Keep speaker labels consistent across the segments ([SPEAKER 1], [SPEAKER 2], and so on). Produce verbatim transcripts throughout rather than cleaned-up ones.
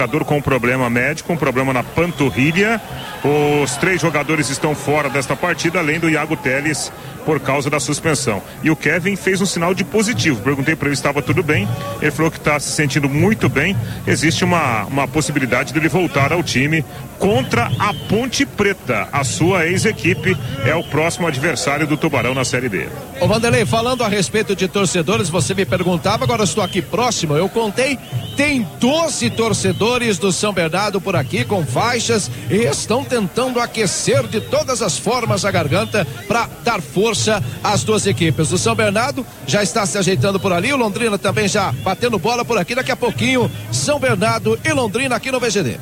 [SPEAKER 1] jogador com um problema médico, um problema na panturrilha. Os três jogadores estão fora desta partida, além do Iago Teles, por causa da suspensão. E o Kevin fez um sinal de positivo. Perguntei para ele se estava tudo bem. Ele falou que está se sentindo muito bem. Existe uma, uma possibilidade dele voltar ao time contra a Ponte Preta. A sua ex-equipe é o próximo adversário do Tubarão na Série B.
[SPEAKER 2] Ô Vanderlei, falando a respeito de torcedores, você me perguntava, agora estou aqui próximo. Eu contei, tem doze torcedores do São Bernardo por aqui com faixas e estão tentando aquecer de todas as formas a garganta para dar força às duas equipes. O São Bernardo já está se ajeitando por ali, o Londrina também já batendo bola por aqui. Daqui a pouquinho, São Bernardo e Londrina aqui no V G D.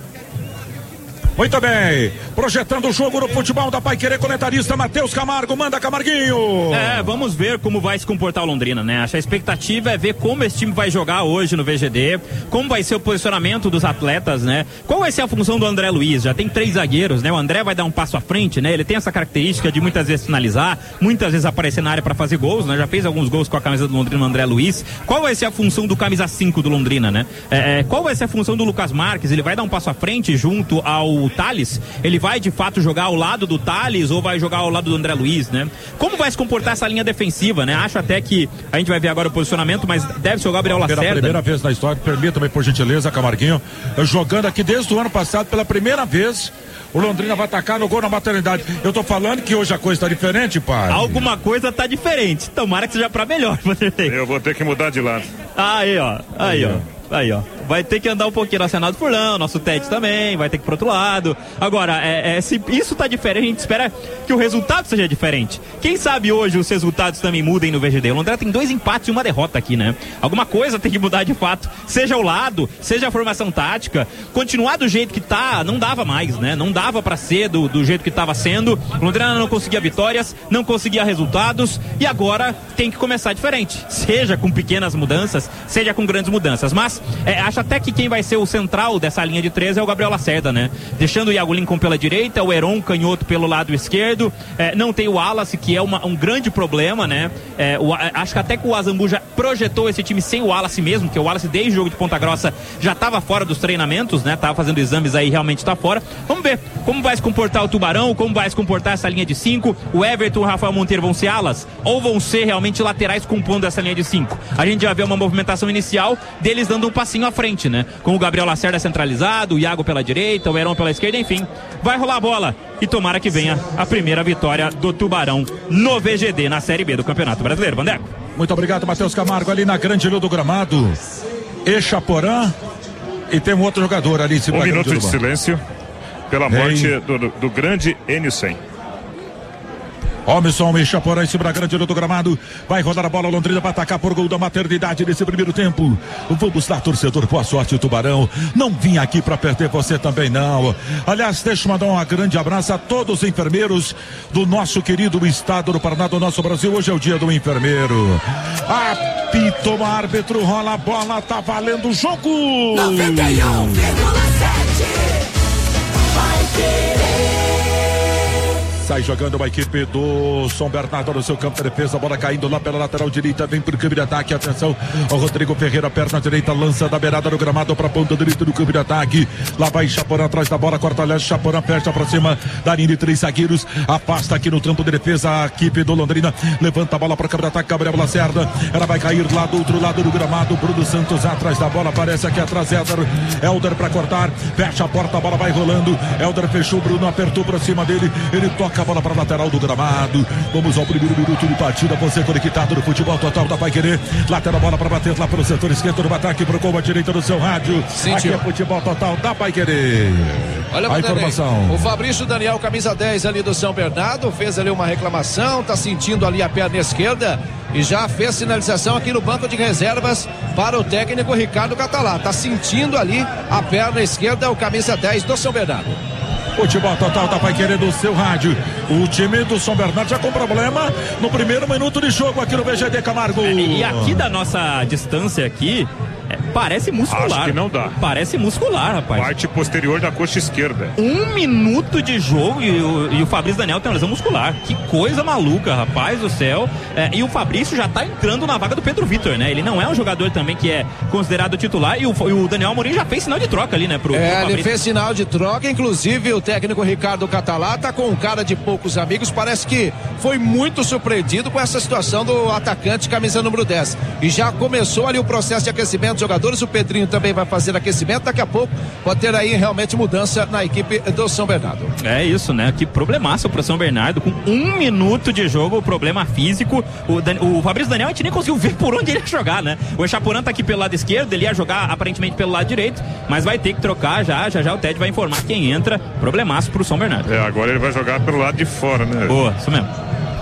[SPEAKER 3] Muito bem, projetando o jogo no futebol da Paiquerê, comentarista Matheus Camargo, manda Camarguinho.
[SPEAKER 4] É, vamos ver como vai se comportar o Londrina, né? Acho que a expectativa é ver como esse time vai jogar hoje no V G D, como vai ser o posicionamento dos atletas, né? Qual vai ser a função do André Luiz? Já tem três zagueiros, né? O André vai dar um passo à frente, né? Ele tem essa característica de muitas vezes finalizar, muitas vezes aparecer na área para fazer gols, né? Já fez alguns gols com a camisa do Londrina, o André Luiz. Qual vai ser a função do camisa cinco do Londrina, né? É, qual vai ser a função do Lucas Marques? Ele vai dar um passo à frente junto ao Thales? Ele vai de fato jogar ao lado do Thales ou vai jogar ao lado do André Luiz, né? Como vai se comportar essa linha defensiva, né? Acho até que a gente vai ver agora o posicionamento, mas deve ser o Gabriel Lacerda.
[SPEAKER 3] Pela primeira vez na história, permita-me por gentileza, Camarguinho, jogando aqui desde o ano passado, pela primeira vez, o Londrina vai atacar no gol na maternidade. Eu tô falando que hoje a coisa tá diferente, pai.
[SPEAKER 4] Alguma coisa tá diferente. Tomara que seja pra melhor.
[SPEAKER 1] Eu vou ter que mudar de lado.
[SPEAKER 4] Aí, ó. Aí, ó. Aí, ó. Vai ter que andar um pouquinho na Senado Furlão, nosso Tete também, vai ter que ir pro outro lado. Agora, é, é, se isso tá diferente, a gente espera que o resultado seja diferente. Quem sabe hoje os resultados também mudem no V G D. O Londrina tem dois empates e uma derrota aqui, né? Alguma coisa tem que mudar de fato. Seja o lado, seja a formação tática. Continuar do jeito que tá, não dava mais, né? Não dava pra ser do, do jeito que tava sendo. O Londrina não conseguia vitórias, não conseguia resultados e agora tem que começar diferente. Seja com pequenas mudanças, seja com grandes mudanças. Mas é, acho até que quem vai ser o central dessa linha de três é o Gabriel Lacerda, né? Deixando o Iago Lincoln pela direita, o Heron canhoto pelo lado esquerdo, é, não tem o Wallace, que é uma, um grande problema, né? É, o, acho que até que o Azambu já projetou esse time sem o Wallace mesmo, porque o Wallace desde o jogo de Ponta Grossa já estava fora dos treinamentos, né? Tava fazendo exames aí, realmente está fora. Vamos ver como vai se comportar o Tubarão, como vai se comportar essa linha de cinco. O Everton e o Rafael Monteiro vão ser alas ou vão ser realmente laterais compondo essa linha de cinco? A gente já vê uma movimentação inicial deles dando um passinho à frente, né? Com o Gabriel Lacerda centralizado, o Iago pela direita, o Heron pela esquerda, enfim. Vai rolar a bola e tomara que venha a primeira vitória do Tubarão no V G D, na Série B do Campeonato Brasileiro. Vandeco.
[SPEAKER 3] Muito obrigado, Matheus Camargo, ali na Grande Ilha do Gramado. Echaporã. E tem um outro jogador ali em cima.
[SPEAKER 1] Um minuto de silêncio pela morte do, do, do grande Enio Sen.
[SPEAKER 3] Homison e Chaporã em cima da Grande Ilha do Gramado. Vai rodar a bola, Londrina vai atacar por gol da maternidade nesse primeiro tempo. Vamos lá, torcedor, boa sorte, Tubarão. Não vim aqui pra perder, você também não. Aliás, deixa eu mandar um grande abraço a todos os enfermeiros do nosso querido estado do Paraná, do nosso Brasil. Hoje é o dia do enfermeiro. Apito o árbitro, rola a bola, tá valendo o jogo.
[SPEAKER 5] noventa e um vírgula sete Vai querer.
[SPEAKER 3] Sai jogando a equipe do São Bernardo no seu campo de defesa, a bola caindo lá pela lateral direita, vem pro campo de ataque, atenção, o Rodrigo Ferreira, perna direita, lança da beirada do gramado para a ponta direita do campo de ataque, lá vai Chaporã atrás da bola, corta leste, Chaporã fecha pra cima da linha de três zagueiros, afasta aqui no campo de defesa a equipe do Londrina, levanta a bola para o campo de ataque, Gabriel Lacerda, ela vai cair lá do outro lado do gramado, Bruno Santos atrás da bola, aparece aqui atrás, Helder, Helder para cortar, fecha a porta, a bola vai rolando, Helder fechou, Bruno apertou pra cima dele, ele toca a bola para a lateral do gramado. Vamos ao primeiro minuto de partida. Você conectado no futebol total da Paiquerê. Lateral bola para bater lá pelo setor esquerdo do ataque para o gol à direita do seu rádio.
[SPEAKER 2] Sim,
[SPEAKER 3] aqui
[SPEAKER 2] tio.
[SPEAKER 3] é futebol total da Paiquerê.
[SPEAKER 2] Olha
[SPEAKER 3] a informação.
[SPEAKER 2] O Fabrício Daniel, camisa dez ali do São Bernardo, fez ali uma reclamação, tá sentindo ali a perna esquerda e já fez sinalização aqui no banco de reservas para o técnico Ricardo Catalá. Tá sentindo ali a perna esquerda, o camisa dez do São Bernardo.
[SPEAKER 3] Futebol total da Paiquerê do seu rádio. O time do São Bernardo já com problema no primeiro minuto de jogo aqui no V G D, Camargo.
[SPEAKER 4] É, e aqui da nossa distância aqui, é, Parece muscular.
[SPEAKER 1] Acho que não dá.
[SPEAKER 4] Parece muscular, rapaz.
[SPEAKER 1] Parte posterior da coxa esquerda.
[SPEAKER 4] Um minuto de jogo e o, e o Fabrício Daniel tem uma lesão muscular. Que coisa maluca, rapaz do céu. É, e o Fabrício já tá entrando na vaga do Pedro Vitor, né? Ele não é um jogador também que é considerado titular e o, e o Daniel Amorim já fez sinal de troca ali, né? Pro,
[SPEAKER 2] é,
[SPEAKER 4] pro
[SPEAKER 2] ele fez sinal de troca, inclusive o técnico Ricardo Catalá tá com um cara de poucos amigos, parece que foi muito surpreendido com essa situação do atacante camisa número dez. E já começou ali o processo de aquecimento dos jogadores, o Pedrinho também vai fazer aquecimento, daqui a pouco pode ter aí realmente mudança na equipe do São Bernardo.
[SPEAKER 4] É isso, né? Que problemaço pro São Bernardo, com um minuto de jogo, problema físico. O, Dan... o Fabrício Daniel a gente nem conseguiu ver por onde ele ia jogar, né? O Echaporã tá aqui pelo lado esquerdo, ele ia jogar aparentemente pelo lado direito, mas vai ter que trocar já, já já o Ted vai informar quem entra. Problemaço pro São Bernardo.
[SPEAKER 1] É, agora ele vai jogar pelo lado de fora, né?
[SPEAKER 4] Boa, isso mesmo.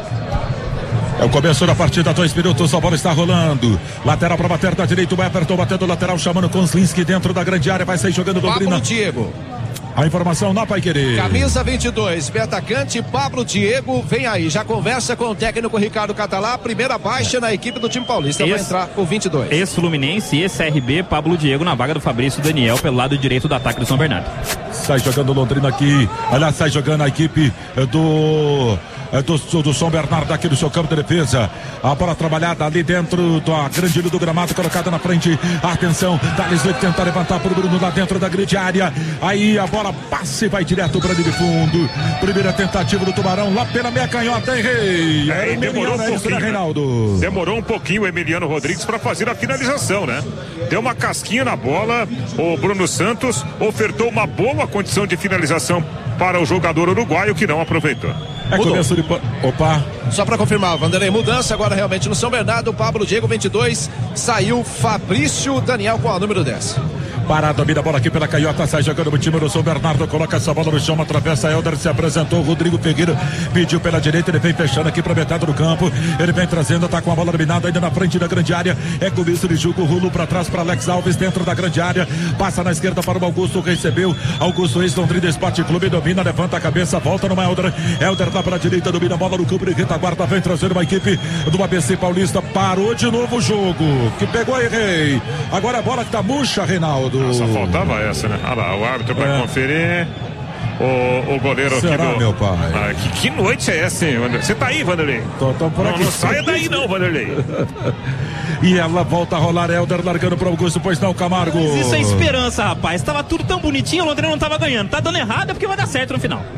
[SPEAKER 3] É o começo da partida, dois minutos, a bola está rolando. Lateral para bater da direita, o Everton batendo o lateral, chamando Kozlinski dentro da grande área, vai sair jogando Londrina.
[SPEAKER 2] Pablo Diego.
[SPEAKER 3] A informação na Paiquerê.
[SPEAKER 2] Camisa vinte e dois, atacante Pablo Diego, vem aí, já conversa com o técnico Ricardo Catalá, primeira baixa na equipe do time paulista, esse, vai entrar o vinte e dois.
[SPEAKER 4] Ex-Fluminense, esse R B, Pablo Diego na vaga do Fabrício Daniel pelo lado direito do ataque do São Bernardo.
[SPEAKER 3] Sai jogando Londrina aqui, aliás, sai jogando a equipe do... Do, do São Bernardo aqui no seu campo de defesa. A bola trabalhada ali dentro da grande ilha do gramado, colocada na frente. Atenção, Thales vai tentar levantar para o Bruno lá dentro da grande área. Aí a bola passa e vai direto para a linha de fundo. Primeira tentativa do Tubarão lá pela meia canhota, hein, Rei?
[SPEAKER 1] É, e demorou um pouquinho, né,
[SPEAKER 3] Reinaldo?
[SPEAKER 1] Demorou um pouquinho o Emiliano Rodrigues para fazer a finalização, né? Deu uma casquinha na bola. O Bruno Santos ofertou uma boa condição de finalização para o jogador uruguaio que não aproveitou.
[SPEAKER 3] É começo de... Opa.
[SPEAKER 2] Só para confirmar, Vanderlei, mudança agora realmente no São Bernardo. Pablo Diego, vinte e dois. Saiu Fabrício Daniel com a número dez.
[SPEAKER 3] Para, domina a bola aqui pela canhota, sai jogando o time do São Bernardo, coloca essa bola no chão, atravessa Helder, se apresentou, Rodrigo Ferreira pediu pela direita, ele vem fechando aqui para metade do campo, ele vem trazendo, tá com a bola dominada ainda na frente da grande área, é começo de jogo, rulo para trás para Alex Alves dentro da grande área, passa na esquerda para o Augusto, recebeu, Augusto ex-Londrina Esporte Clube, domina, levanta a cabeça, volta no Helder, Helder lá para a direita, domina a bola no campo de retaguarda, vem trazendo uma equipe do A B C Paulista, parou de novo o jogo, que pegou aí, Rei, agora a bola que tá murcha, Reinaldo.
[SPEAKER 1] Só faltava essa, né? Olha lá, o árbitro vai é. conferir. O, o goleiro
[SPEAKER 3] Será,
[SPEAKER 1] aqui do...
[SPEAKER 3] meu pai?
[SPEAKER 1] Ah, que, que noite é essa, hein, Vanderlei? Você tá aí, Vanderlei?
[SPEAKER 3] Tô, tô por aqui.
[SPEAKER 1] Não, não saia daí não, Vanderlei.
[SPEAKER 3] E ela volta a rolar, Helder largando para o Augusto, pois não, Camargo.
[SPEAKER 4] Mas isso é esperança, rapaz. Tava tudo tão bonitinho, o Londrina não tava ganhando. Tá dando errado é porque vai dar certo no final.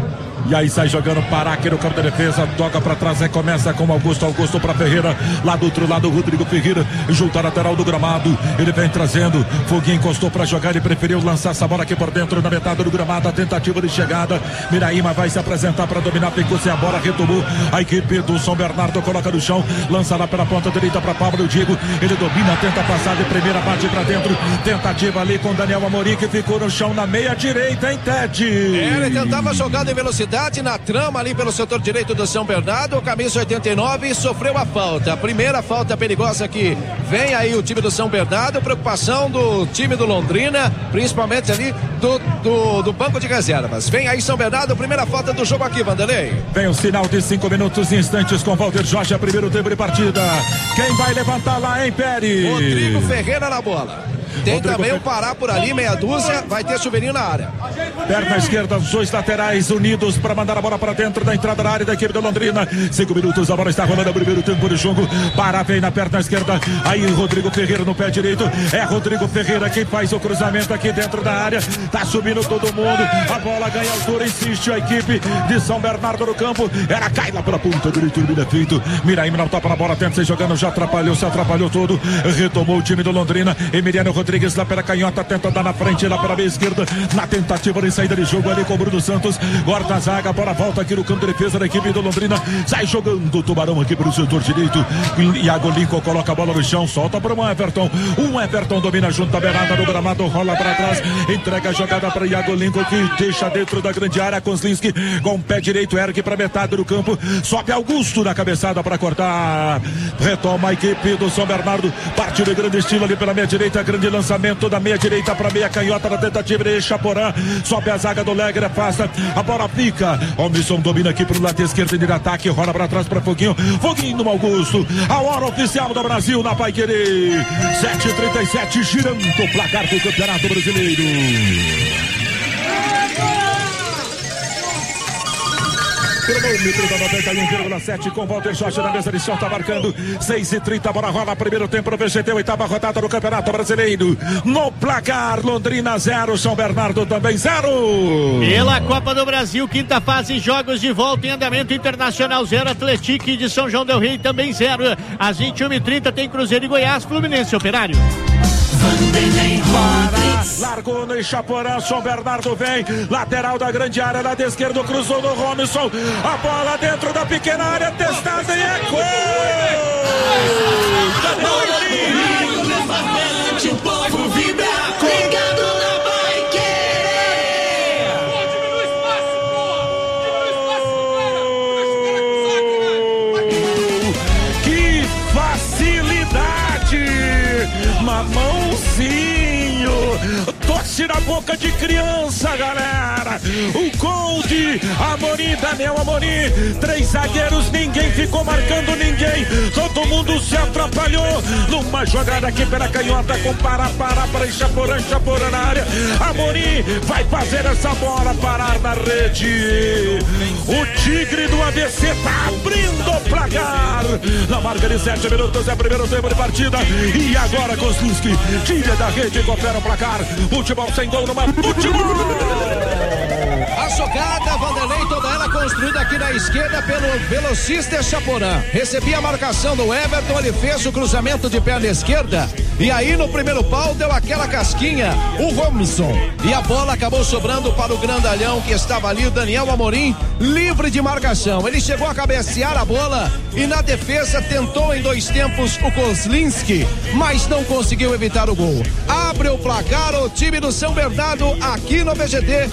[SPEAKER 3] E aí sai jogando Pará aqui no campo de defesa, toca pra trás, recomeça com Augusto, Augusto pra Ferreira, lá do outro lado Rodrigo Ferreira, junto à lateral do gramado, ele vem trazendo, Foguinho encostou pra jogar, ele preferiu lançar essa bola aqui por dentro, na metade do gramado, a tentativa de chegada, Miraíma vai se apresentar pra dominar, ficou sem a bola, retomou, a equipe do São Bernardo coloca no chão, lança lá pela ponta direita pra Pablo Diego, ele domina, tenta passar de primeira, bate pra dentro, tentativa ali com Daniel Amorim, que ficou no chão na meia direita, hein, Ted?
[SPEAKER 2] É, ele tentava jogada em velocidade, na trama ali pelo setor direito do São Bernardo, camisa oitenta e nove, sofreu a falta, a primeira falta perigosa que vem aí o time do São Bernardo, preocupação do time do Londrina, principalmente ali do, do, do banco de reservas. Vem aí São Bernardo, primeira falta do jogo aqui, Vanderlei.
[SPEAKER 3] Vem o sinal de cinco minutos e instantes com Walter Jorge, primeiro tempo de partida. Quem vai levantar lá, hein, Pérez?
[SPEAKER 2] Rodrigo Ferreira na bola. Tem
[SPEAKER 3] Rodrigo
[SPEAKER 2] também
[SPEAKER 3] Fe...
[SPEAKER 2] o Pará por ali, meia dúzia, vai ter chuveirinho na área.
[SPEAKER 3] Perna esquerda, os dois laterais unidos para mandar a bola para dentro da entrada da área da equipe da Londrina. Cinco minutos, a bola está rolando, o primeiro tempo de jogo. Pará vem na perna esquerda, aí Rodrigo Ferreira no pé direito. É Rodrigo Ferreira quem faz o cruzamento aqui dentro da área. Tá subindo todo mundo, a bola ganha altura, insiste a equipe de São Bernardo no campo. Ela cai lá pela ponta direita, o feito. Miraíma não topa na bola, tenta se jogando, já atrapalhou, se atrapalhou todo. Retomou o time do Londrina. Emiliano Rodrigues lá pela canhota, tenta dar na frente, lá pela meia esquerda, na tentativa de saída de jogo ali com o Bruno Santos, corta a zaga, bola volta aqui no campo de defesa da equipe do Londrina, sai jogando o Tubarão aqui pelo setor direito, Iago Lincoln coloca a bola no chão, solta para um Everton, um Everton domina junto à beirada do gramado, rola para trás, entrega a jogada para Iago Lincoln, que deixa dentro da grande área, Kozlinski com o pé direito, ergue para metade do campo, sobe Augusto na cabeçada para cortar, retoma a equipe do São Bernardo, parte de grande estilo ali pela meia direita, grande lançamento da meia direita para meia canhota na tentativa de Chaporã. Sobe a zaga do Legre, afasta. A bola fica. Almisson domina aqui pro lado esquerdo de ataque. Rola para trás para Foguinho. Foguinho no Augusto. A hora oficial do Brasil na Paiquerê. sete e trinta e sete, girando o placar do Campeonato Brasileiro. Cronômetro da noventa e um vírgula sete com Walter Jorge na mesa de som, tá marcando seis e trinta, bola rola, primeiro tempo no V G T, oitava rodada do Campeonato Brasileiro. No placar, Londrina zero, São Bernardo também zero.
[SPEAKER 6] Pela Copa do Brasil, quinta fase, jogos de volta em andamento, Internacional zero, Atlético de São João del Rei também zero. Às vinte e uma e trinta tem Cruzeiro e Goiás, Fluminense Operário.
[SPEAKER 3] Largou no Chaporã, São Bernardo vem, lateral da grande área, lado esquerdo, cruzou no Robinson, a bola dentro da pequena área, testada e é gol!
[SPEAKER 5] O povo vibra, ligado na Paiquerê.
[SPEAKER 3] Que facilidade! Mamãozinho, doce na boca de criança, galera. O gol de Amorim, Daniel Amorim. Três zagueiros, ninguém ficou marcando ninguém. Todo mundo se atrapalhou numa jogada aqui pela canhota com para, para, para Chaporã, Chaporã na área. Amorim vai fazer essa bola parar na rede. O Tigre do A B C tá abrindo o placar. Na marca de sete minutos é o primeiro tempo de partida. E agora Kozlinski tira da rede e confere o placar. Futebol sem gol numa futebol.
[SPEAKER 2] A jogada, Vanderlei, toda ela construída aqui na esquerda pelo velocista Chaporã. Recebia a marcação do Everton, ele fez o cruzamento de perna esquerda. E aí no primeiro pau deu aquela casquinha, o Robinson. E a bola acabou sobrando para o grandalhão que estava ali, o Daniel Amorim, livre de marcação. Ele chegou a cabecear a bola e na defesa tentou em dois tempos o Kozlinski, mas não conseguiu evitar o gol. Abre o placar o time do São Bernardo aqui no V G T,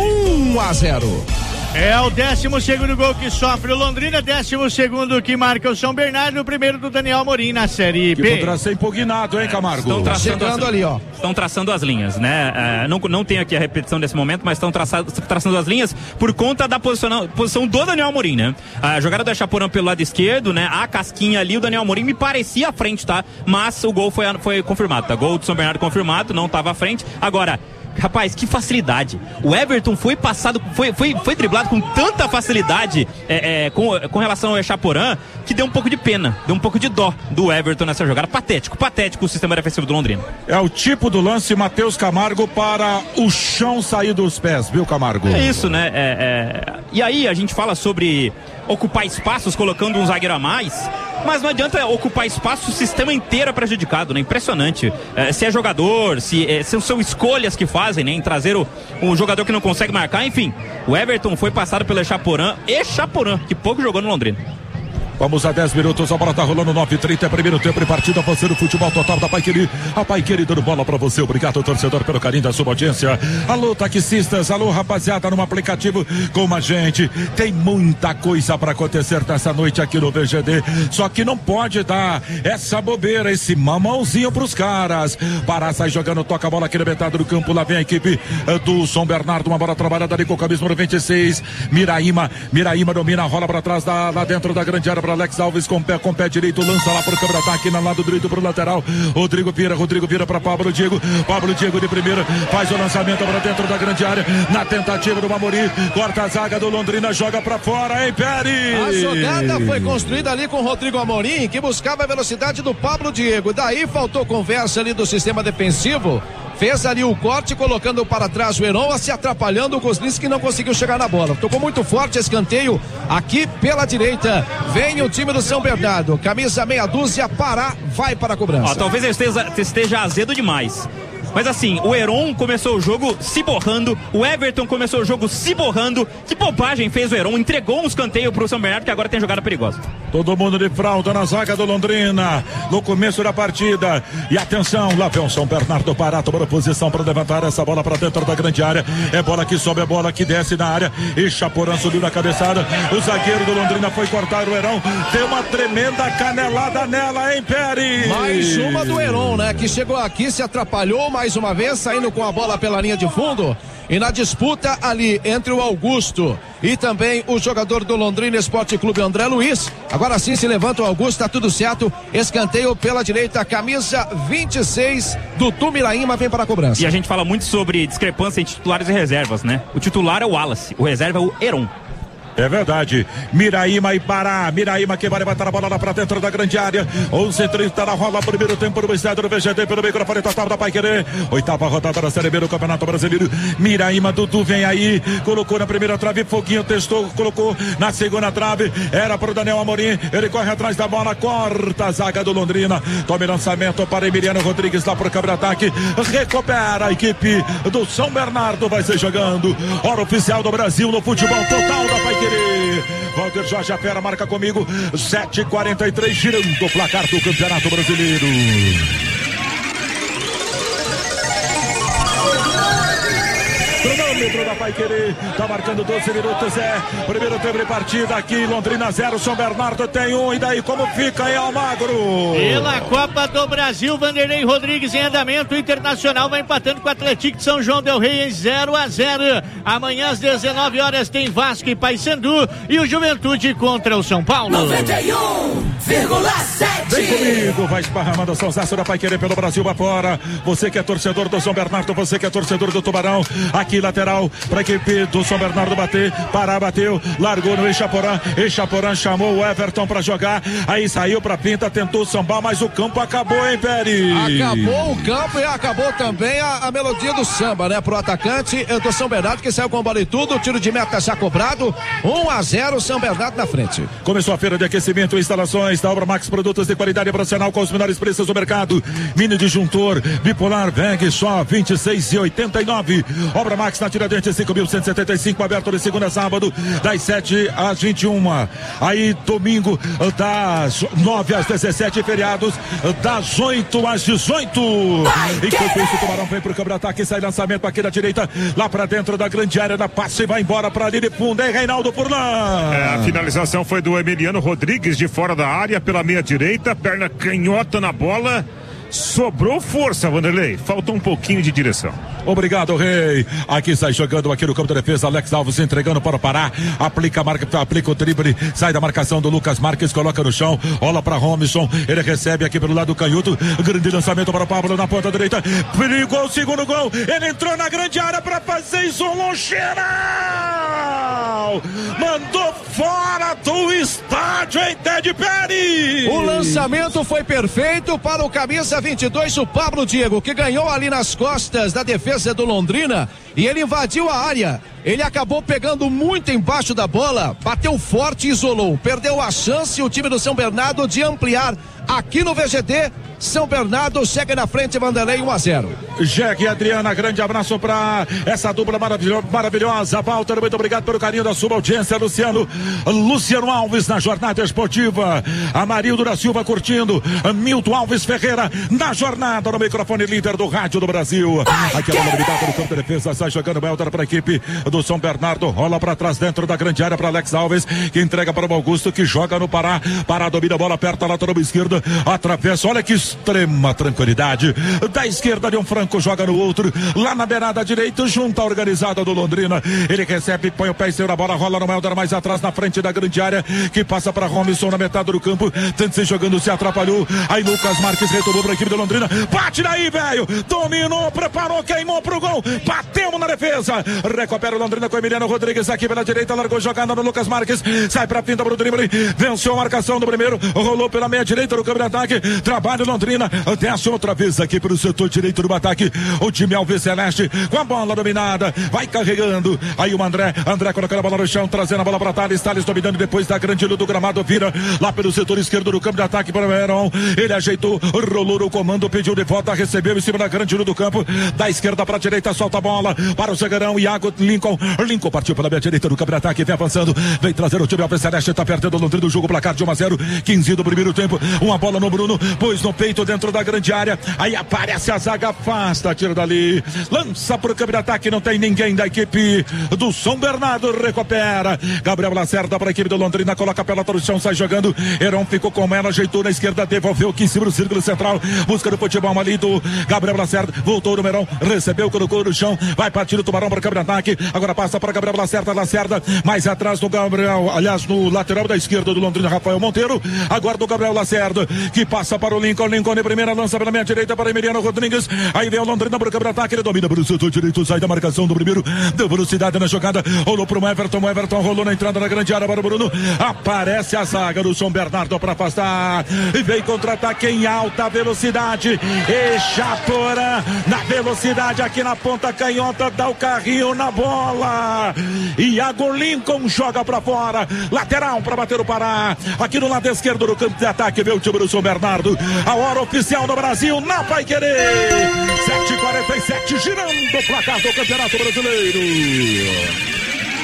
[SPEAKER 2] um a zero.
[SPEAKER 6] É o décimo segundo gol que sofre o Londrina, décimo segundo que marca o São Bernardo, o primeiro do Daniel Amorim na Série B.
[SPEAKER 3] Que poderá ser impugnado, hein, Camargo?
[SPEAKER 4] Estão traçando
[SPEAKER 2] Chegando
[SPEAKER 4] as,
[SPEAKER 2] ali, ó.
[SPEAKER 4] Estão traçando as linhas, né? É, não, não tem aqui a repetição desse momento, mas estão traçando, traçando as linhas por conta da posição, posição do Daniel Amorim, né? A jogada do Chaporã pelo lado esquerdo, né? A casquinha ali, o Daniel Amorim me parecia à frente, tá? Mas o gol foi, foi confirmado, tá? Gol do São Bernardo confirmado, não estava à frente. Agora, rapaz, que facilidade. O Everton foi passado, foi, foi, foi driblado com tanta facilidade é, é, com, com relação ao Chaporã, que deu um pouco de pena, deu um pouco de dó do Everton nessa jogada. Patético, patético o sistema defensivo do Londrina.
[SPEAKER 3] É o tipo do lance, Matheus Camargo, para o chão sair dos pés, viu, Camargo?
[SPEAKER 4] É isso, né? É, é... E aí a gente fala sobre ocupar espaços colocando um zagueiro a mais, mas não adianta ocupar espaço, o sistema inteiro é prejudicado, né? Impressionante. É, se é jogador, se, é, se são escolhas que fazem, né? Em trazer o, um jogador que não consegue marcar, enfim. O Everton foi passado pelo Chaporã e Chaporã, que pouco jogou no Londrina.
[SPEAKER 3] Vamos a dez minutos, a bola tá rolando, nove e trinta, é primeiro tempo de partida, você no futebol total da Paiquerê. A Paiquerê dando bola pra você, obrigado torcedor pelo carinho da sua audiência. Alô taxistas, alô rapaziada no aplicativo com a gente. Tem muita coisa pra acontecer nessa noite aqui no V G D, só que não pode dar essa bobeira, esse mamãozinho pros caras. Pará, sai jogando, toca a bola aqui na metade do campo, lá vem a equipe do São Bernardo, uma bola trabalhada ali com o camisa número vinte e seis, Miraíma, Miraíma domina, rola pra trás, da, lá dentro da grande área, para Alex Alves com pé, com pé direito, lança lá pro câmera ataque, na lado direito pro lateral, Rodrigo Vieira, Rodrigo Vieira para Pablo Diego, Pablo Diego de primeira, faz o lançamento para dentro da grande área, na tentativa do Amorim, corta a zaga do Londrina, joga para fora, hein, Pérez?
[SPEAKER 2] A jogada foi construída ali com o Rodrigo Amorim, que buscava a velocidade do Pablo Diego, daí faltou conversa ali do sistema defensivo, fez ali o corte, colocando para trás o Heron, se atrapalhando o Kozlinski, que não conseguiu chegar na bola. Tocou muito forte, escanteio aqui pela direita. Vem o time do São Bernardo, camisa meia dúzia, Pará, vai para a cobrança.
[SPEAKER 4] Ó, talvez eu esteja, esteja azedo demais. Mas assim, o Heron começou o jogo se borrando, o Everton começou o jogo se borrando. Que bobagem fez o Heron, entregou um escanteio pro São Bernardo, que agora tem jogada perigosa.
[SPEAKER 3] Todo mundo de fralda na zaga do Londrina, no começo da partida. E atenção, lá vem o São Bernardo Pará, tomando posição para levantar essa bola para dentro da grande área. É bola que sobe, é bola que desce na área. E Chaporã subiu na cabeçada. O zagueiro do Londrina foi cortar o Heron. Deu uma tremenda canelada nela, hein, Peri?
[SPEAKER 2] Mais uma do Heron, né? Que chegou aqui, se atrapalhou mais uma vez, saindo com a bola pela linha de fundo. E na disputa ali entre o Augusto e também o jogador do Londrina Esporte Clube, André Luiz. Agora sim se levanta o Augusto, tá tudo certo. Escanteio pela direita, camisa vinte e seis do Tumiraíma vem para a cobrança.
[SPEAKER 4] E a gente fala muito sobre discrepância entre titulares e reservas, né? O titular é o Wallace, o reserva é o Heron.
[SPEAKER 3] É verdade. Miraíma e Pará. Miraíma que vai levantar a bola lá pra dentro da grande área. onze e trinta na rola, primeiro tempo do estádio do V G D pelo microfone total da Paiquerê. Oitava rodada da Série B do Campeonato Brasileiro. Miraíma, Dudu vem aí. Colocou na primeira trave, Foguinho testou, colocou na segunda trave. Era pro Daniel Amorim. Ele corre atrás da bola, corta a zaga do Londrina. Tome lançamento para Emiliano Rodrigues lá pro câmbio-ataque. Recupera a equipe do São Bernardo. Vai ser jogando. Hora oficial do Brasil no futebol total da Paiquerê. Walter Jorge, a fera, marca comigo. sete e quarenta e três, girando o placar do Campeonato Brasileiro. Cronômetro da Paiquerê, tá marcando doze minutos, é primeiro tempo de partida aqui, Londrina zero, São Bernardo tem um, e daí como fica aí, Almagro?
[SPEAKER 6] Pela Copa do Brasil, Vanderlei Rodrigues em andamento, o Internacional vai empatando com o Atlético de São João del Rei em zero a zero. Amanhã às dezenove horas tem Vasco e Paysandu e o Juventude contra o São Paulo.
[SPEAKER 5] noventa e um vírgula sete.
[SPEAKER 3] Vem comigo, vai esparramando o Sonsaço da Paiquerê pelo Brasil afora. Você que é torcedor do São Bernardo, você que é torcedor do Tubarão, aqui lateral para a equipe do São Bernardo bater, Pará bateu, largou no Echaporã, Echaporã chamou o Everton para jogar, aí saiu para pinta, tentou sambar, mas o campo acabou, hein, Peri?
[SPEAKER 2] Acabou o campo e acabou também a, a melodia do samba, né, pro atacante do São Bernardo, que saiu com bola e tudo, o tiro de meta já cobrado, um a zero, São Bernardo na frente.
[SPEAKER 3] Começou a feira de aquecimento e instalações da Obra Max, produtos de qualidade profissional com os menores preços do mercado. Mini disjuntor bipolar V E G só vinte e seis e oitenta e nove. Obra Max na Tiradentes cinco mil cento e setenta e cinco, aberto de segunda a sábado das sete às vinte e uma. Aí domingo das nove às dezessete, feriados das oito às dezoito. Enquanto isso, o Tubarão vem pro câmbio-ataque, sai lançamento aqui da direita, lá pra dentro da grande área, da passe e vai embora pra ali de fundo, hein, Reinaldo Furlan?
[SPEAKER 1] É, a finalização foi do Emiliano Rodrigues de fora da área, pela meia direita, perna canhota na bola. Sobrou força, Vanderlei. Faltou um pouquinho de direção.
[SPEAKER 3] Obrigado, Rei. Aqui sai jogando aqui no campo de defesa. Alex Alves entregando para o Pará. Aplica a marca, aplica o drible. Sai da marcação do Lucas Marques. Coloca no chão. Rola para Robinson. Ele recebe aqui pelo lado canhoto. Grande lançamento para o Pablo na ponta direita. Perigou o segundo gol. Ele entrou na grande área para fazer isolou geral. Mandou fora do estádio, hein, Ted Peri?
[SPEAKER 2] O lançamento foi perfeito para o camisa vinte e dois, o Pablo Diego, que ganhou ali nas costas da defesa do Londrina e ele invadiu a área. Ele acabou pegando muito embaixo da bola, bateu forte e isolou. Perdeu a chance o time do São Bernardo de ampliar aqui no V G D. São Bernardo segue na frente, Vanderlei, um a zero.
[SPEAKER 3] Jegue e Adriana, grande abraço para essa dupla maravilho, maravilhosa. Walter, muito obrigado pelo carinho da sua audiência. Luciano, Luciano Alves na jornada esportiva. Amarildo da Silva curtindo. Milton Alves Ferreira na jornada no microfone líder do rádio do Brasil. Aqui a bola habilitada no campo de defesa, sai jogando Welter para a equipe do São Bernardo. Rola para trás dentro da grande área para Alex Alves, que entrega para o Augusto, que joga no Pará. Pará domina a bola, aperta a lateral esquerda, atravessa. Olha que extrema tranquilidade. Da esquerda de um Franco, joga no outro, lá na beirada direita, junto à organizada do Londrina. Ele recebe, põe o pé em cima da bola, rola no Helder mais atrás, na frente da grande área, que passa para Robinson na metade do campo, tenta se jogando, se atrapalhou. Aí Lucas Marques retomou para a equipe do Londrina. Bate daí, velho! Dominou, preparou, queimou pro gol. Batemos na defesa. Recupera o Londrina com Emiliano Rodrigues aqui pela direita, largou jogada no Lucas Marques, sai pra pinta pro drible, venceu a marcação do primeiro, rolou pela meia direita do no câmbio de ataque, trabalha Londrina, desce outra vez aqui pelo setor direito do ataque, o time Alves Celeste, com a bola dominada, vai carregando, aí o André, André colocando a bola no chão, trazendo a bola para Thales, Thales dominando depois da grande luta do gramado, vira lá pelo setor esquerdo do campo de ataque para o Heron, ele ajeitou, rolou no comando, pediu de volta, recebeu em cima da grande luta do campo, da esquerda para a direita, solta a bola para o zagueirão, Iago Lincoln, Lincoln partiu pela minha direita do campo de ataque, vem avançando, vem trazer o time Alves Celeste, está perdendo o Londrina do jogo, placar de um a zero, quinze do primeiro tempo, uma bola no Bruno, pôs no peito dentro da grande área, aí aparece a zaga, afasta, tira dali, lança para o campo de ataque, não tem ninguém da equipe do São Bernardo, recupera, Gabriel Lacerda para a equipe do Londrina, coloca a pelota no chão, sai jogando, Heron ficou com ela, ajeitou na esquerda, devolveu aqui em cima do círculo central, busca do futebol ali do Gabriel Lacerda, voltou no Heron, recebeu, colocou no chão, vai partir o Tubarão para o campo de ataque, agora passa para Gabriel Lacerda, Lacerda, mais atrás do Gabriel, aliás no lateral da esquerda do Londrina, Rafael Monteiro, agora do Gabriel Lacerda, que passa para o Lincoln, Lincoln de primeira, lança pela minha direita para Emiliano Rodrigues, aí vem o Londrina para o campo de ataque, ele domina para o setor direito, sai da marcação do primeiro, deu velocidade na jogada, rolou para o Everton, o Everton rolou na entrada na grande área para o Bruno, aparece a zaga do São Bernardo para afastar, e vem contra-ataque em alta velocidade, e Chaporã na velocidade aqui na ponta canhota, dá o carrinho na bola, Iago Lincoln joga para fora, lateral para bater o Pará, aqui no lado esquerdo do campo de ataque, vê o time do São Bernardo, a hora oficial do Brasil, não vai querer, sete e quarenta e sete, girando o placar do Campeonato Brasileiro.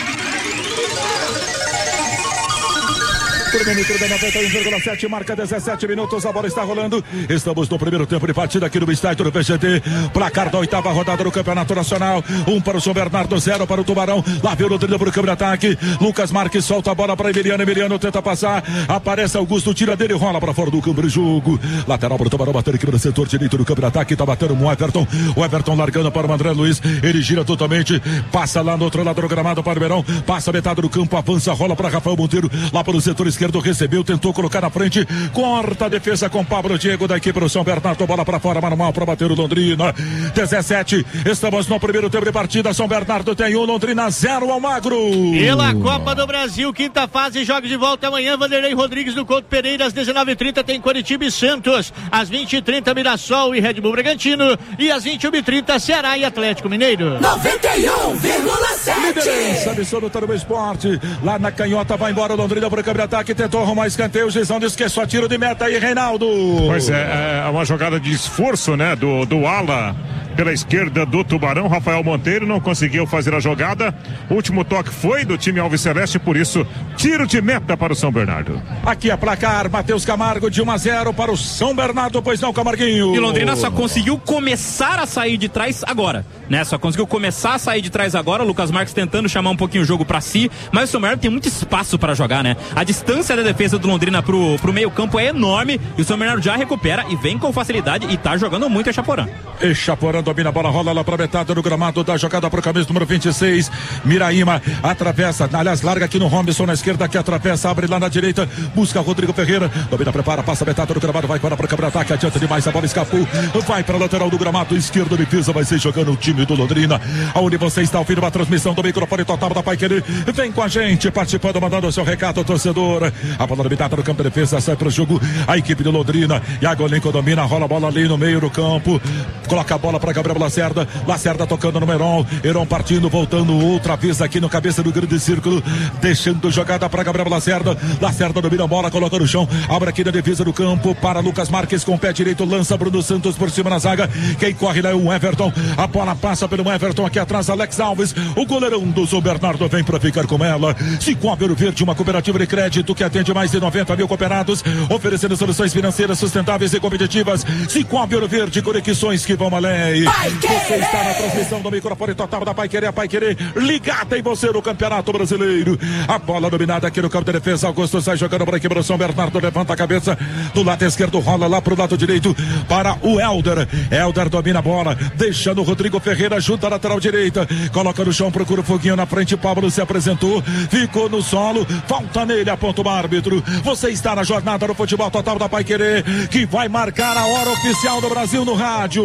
[SPEAKER 3] Cronômetro da noventa e um vírgula sete, marca dezessete minutos, a bola está rolando. Estamos no primeiro tempo de partida aqui no estádio do P G T. Placar da oitava rodada do Campeonato Nacional. Um para o São Bernardo, zero para o Tubarão. Lá veio o Londrina para o campo de ataque. Lucas Marques solta a bola para Emiliano. Emiliano tenta passar. Aparece Augusto, tira dele, rola para fora do campo de jogo. Lateral para o Tubarão, bater aqui no setor direito do campo de ataque. Está batendo o Everton. O Everton largando para o André Luiz. Ele gira totalmente. Passa lá no outro lado do gramado para o Verão. Passa metade do campo, avança, rola para Rafael Monteiro. Lá para o setor esquerdo. Recebeu, tentou colocar na frente, corta a defesa com Pablo Diego da equipe do São Bernardo, bola para fora, manual para bater o Londrina. dezessete, estamos no primeiro tempo de partida. São Bernardo tem um, Londrina zero ao Magro.
[SPEAKER 6] Pela Copa do Brasil, quinta fase, jogos de volta amanhã. Vanderlei Rodrigues do Couto Pereira, às dezenove e trinta tem Coritiba e Santos, às vinte e trinta Mirassol e Red Bull Bragantino, e às vinte e uma e trinta Ceará e Atlético Mineiro.
[SPEAKER 5] noventa e um vírgula sete.
[SPEAKER 3] Liderança absoluta do esporte. Lá na canhota vai embora o Londrina para o campo de ataque, tentou arrumar escanteio, o Gizão disse que é só tiro de meta aí, Reinaldo.
[SPEAKER 1] Pois é, é uma jogada de esforço, né, do, do ala pela esquerda do Tubarão, Rafael Monteiro não conseguiu fazer a jogada, o último toque foi do time Alves Celeste, por isso, tiro de meta para o São Bernardo.
[SPEAKER 3] Aqui é placar, Matheus Camargo de um a zero para o São Bernardo, pois não, Camarguinho.
[SPEAKER 4] E Londrina só conseguiu começar a sair de trás agora, né, só conseguiu começar a sair de trás agora, o Lucas Marques tentando chamar um pouquinho o jogo para si, mas o São Bernardo tem muito espaço para jogar, né, a distância da defesa do Londrina pro, pro meio campo é enorme, e o São Bernardo já recupera e vem com facilidade e tá jogando muito a Chaporã.
[SPEAKER 3] E Chaporã domina a bola, rola lá pra metade do gramado, da jogada pro camisa número vinte e seis, Miraíma atravessa, aliás, larga aqui no Robinson na esquerda, que atravessa, abre lá na direita, busca Rodrigo Ferreira, domina, prepara, passa a metade do gramado, vai para pro campo de ataque, adianta demais, a bola escapou, vai pra lateral do gramado esquerdo, defesa vai ser jogando o time do Londrina, aonde você está ouvindo uma transmissão do microfone total da Paiquerê, vem com a gente, participando, mandando o seu recado, torcedor, a bola limitada no campo de defesa, sai pro jogo, a equipe do Londrina, Iago Lincoln domina, rola a bola ali no meio do campo, coloca a bola para Gabriel Lacerda, Lacerda tocando no Heron, Heron partindo, voltando outra vez aqui no cabeça do grande círculo, deixando jogada para Gabriel Lacerda, Lacerda domina a bola, coloca no chão, abre aqui na defesa do campo para Lucas Marques com o pé direito, lança Bruno Santos por cima na zaga, quem corre lá é o Everton, a bola passa pelo Everton, aqui atrás Alex Alves, o goleirão do São Bernardo vem para ficar com ela, Cicobi Ouro Verde, uma cooperativa de crédito que atende mais de noventa mil cooperados, oferecendo soluções financeiras sustentáveis e competitivas. Cicobi Ouro Verde, conexões que vão além. Você está na transmissão do microfone total da Paiquerê, a Paiquerê ligada em você no Campeonato Brasileiro. A bola dominada aqui no campo de defesa, Augusto sai jogando para a equipe do São Bernardo, levanta a cabeça do lado esquerdo, rola lá pro lado direito para o Helder. Helder domina a bola, deixando o Rodrigo Ferreira junto à lateral direita, coloca no chão, procura o foguinho na frente, Pablo se apresentou, ficou no solo, falta nele, aponta o árbitro. Você está na jornada do futebol total da Paiquerê, que vai marcar a hora oficial do Brasil no rádio.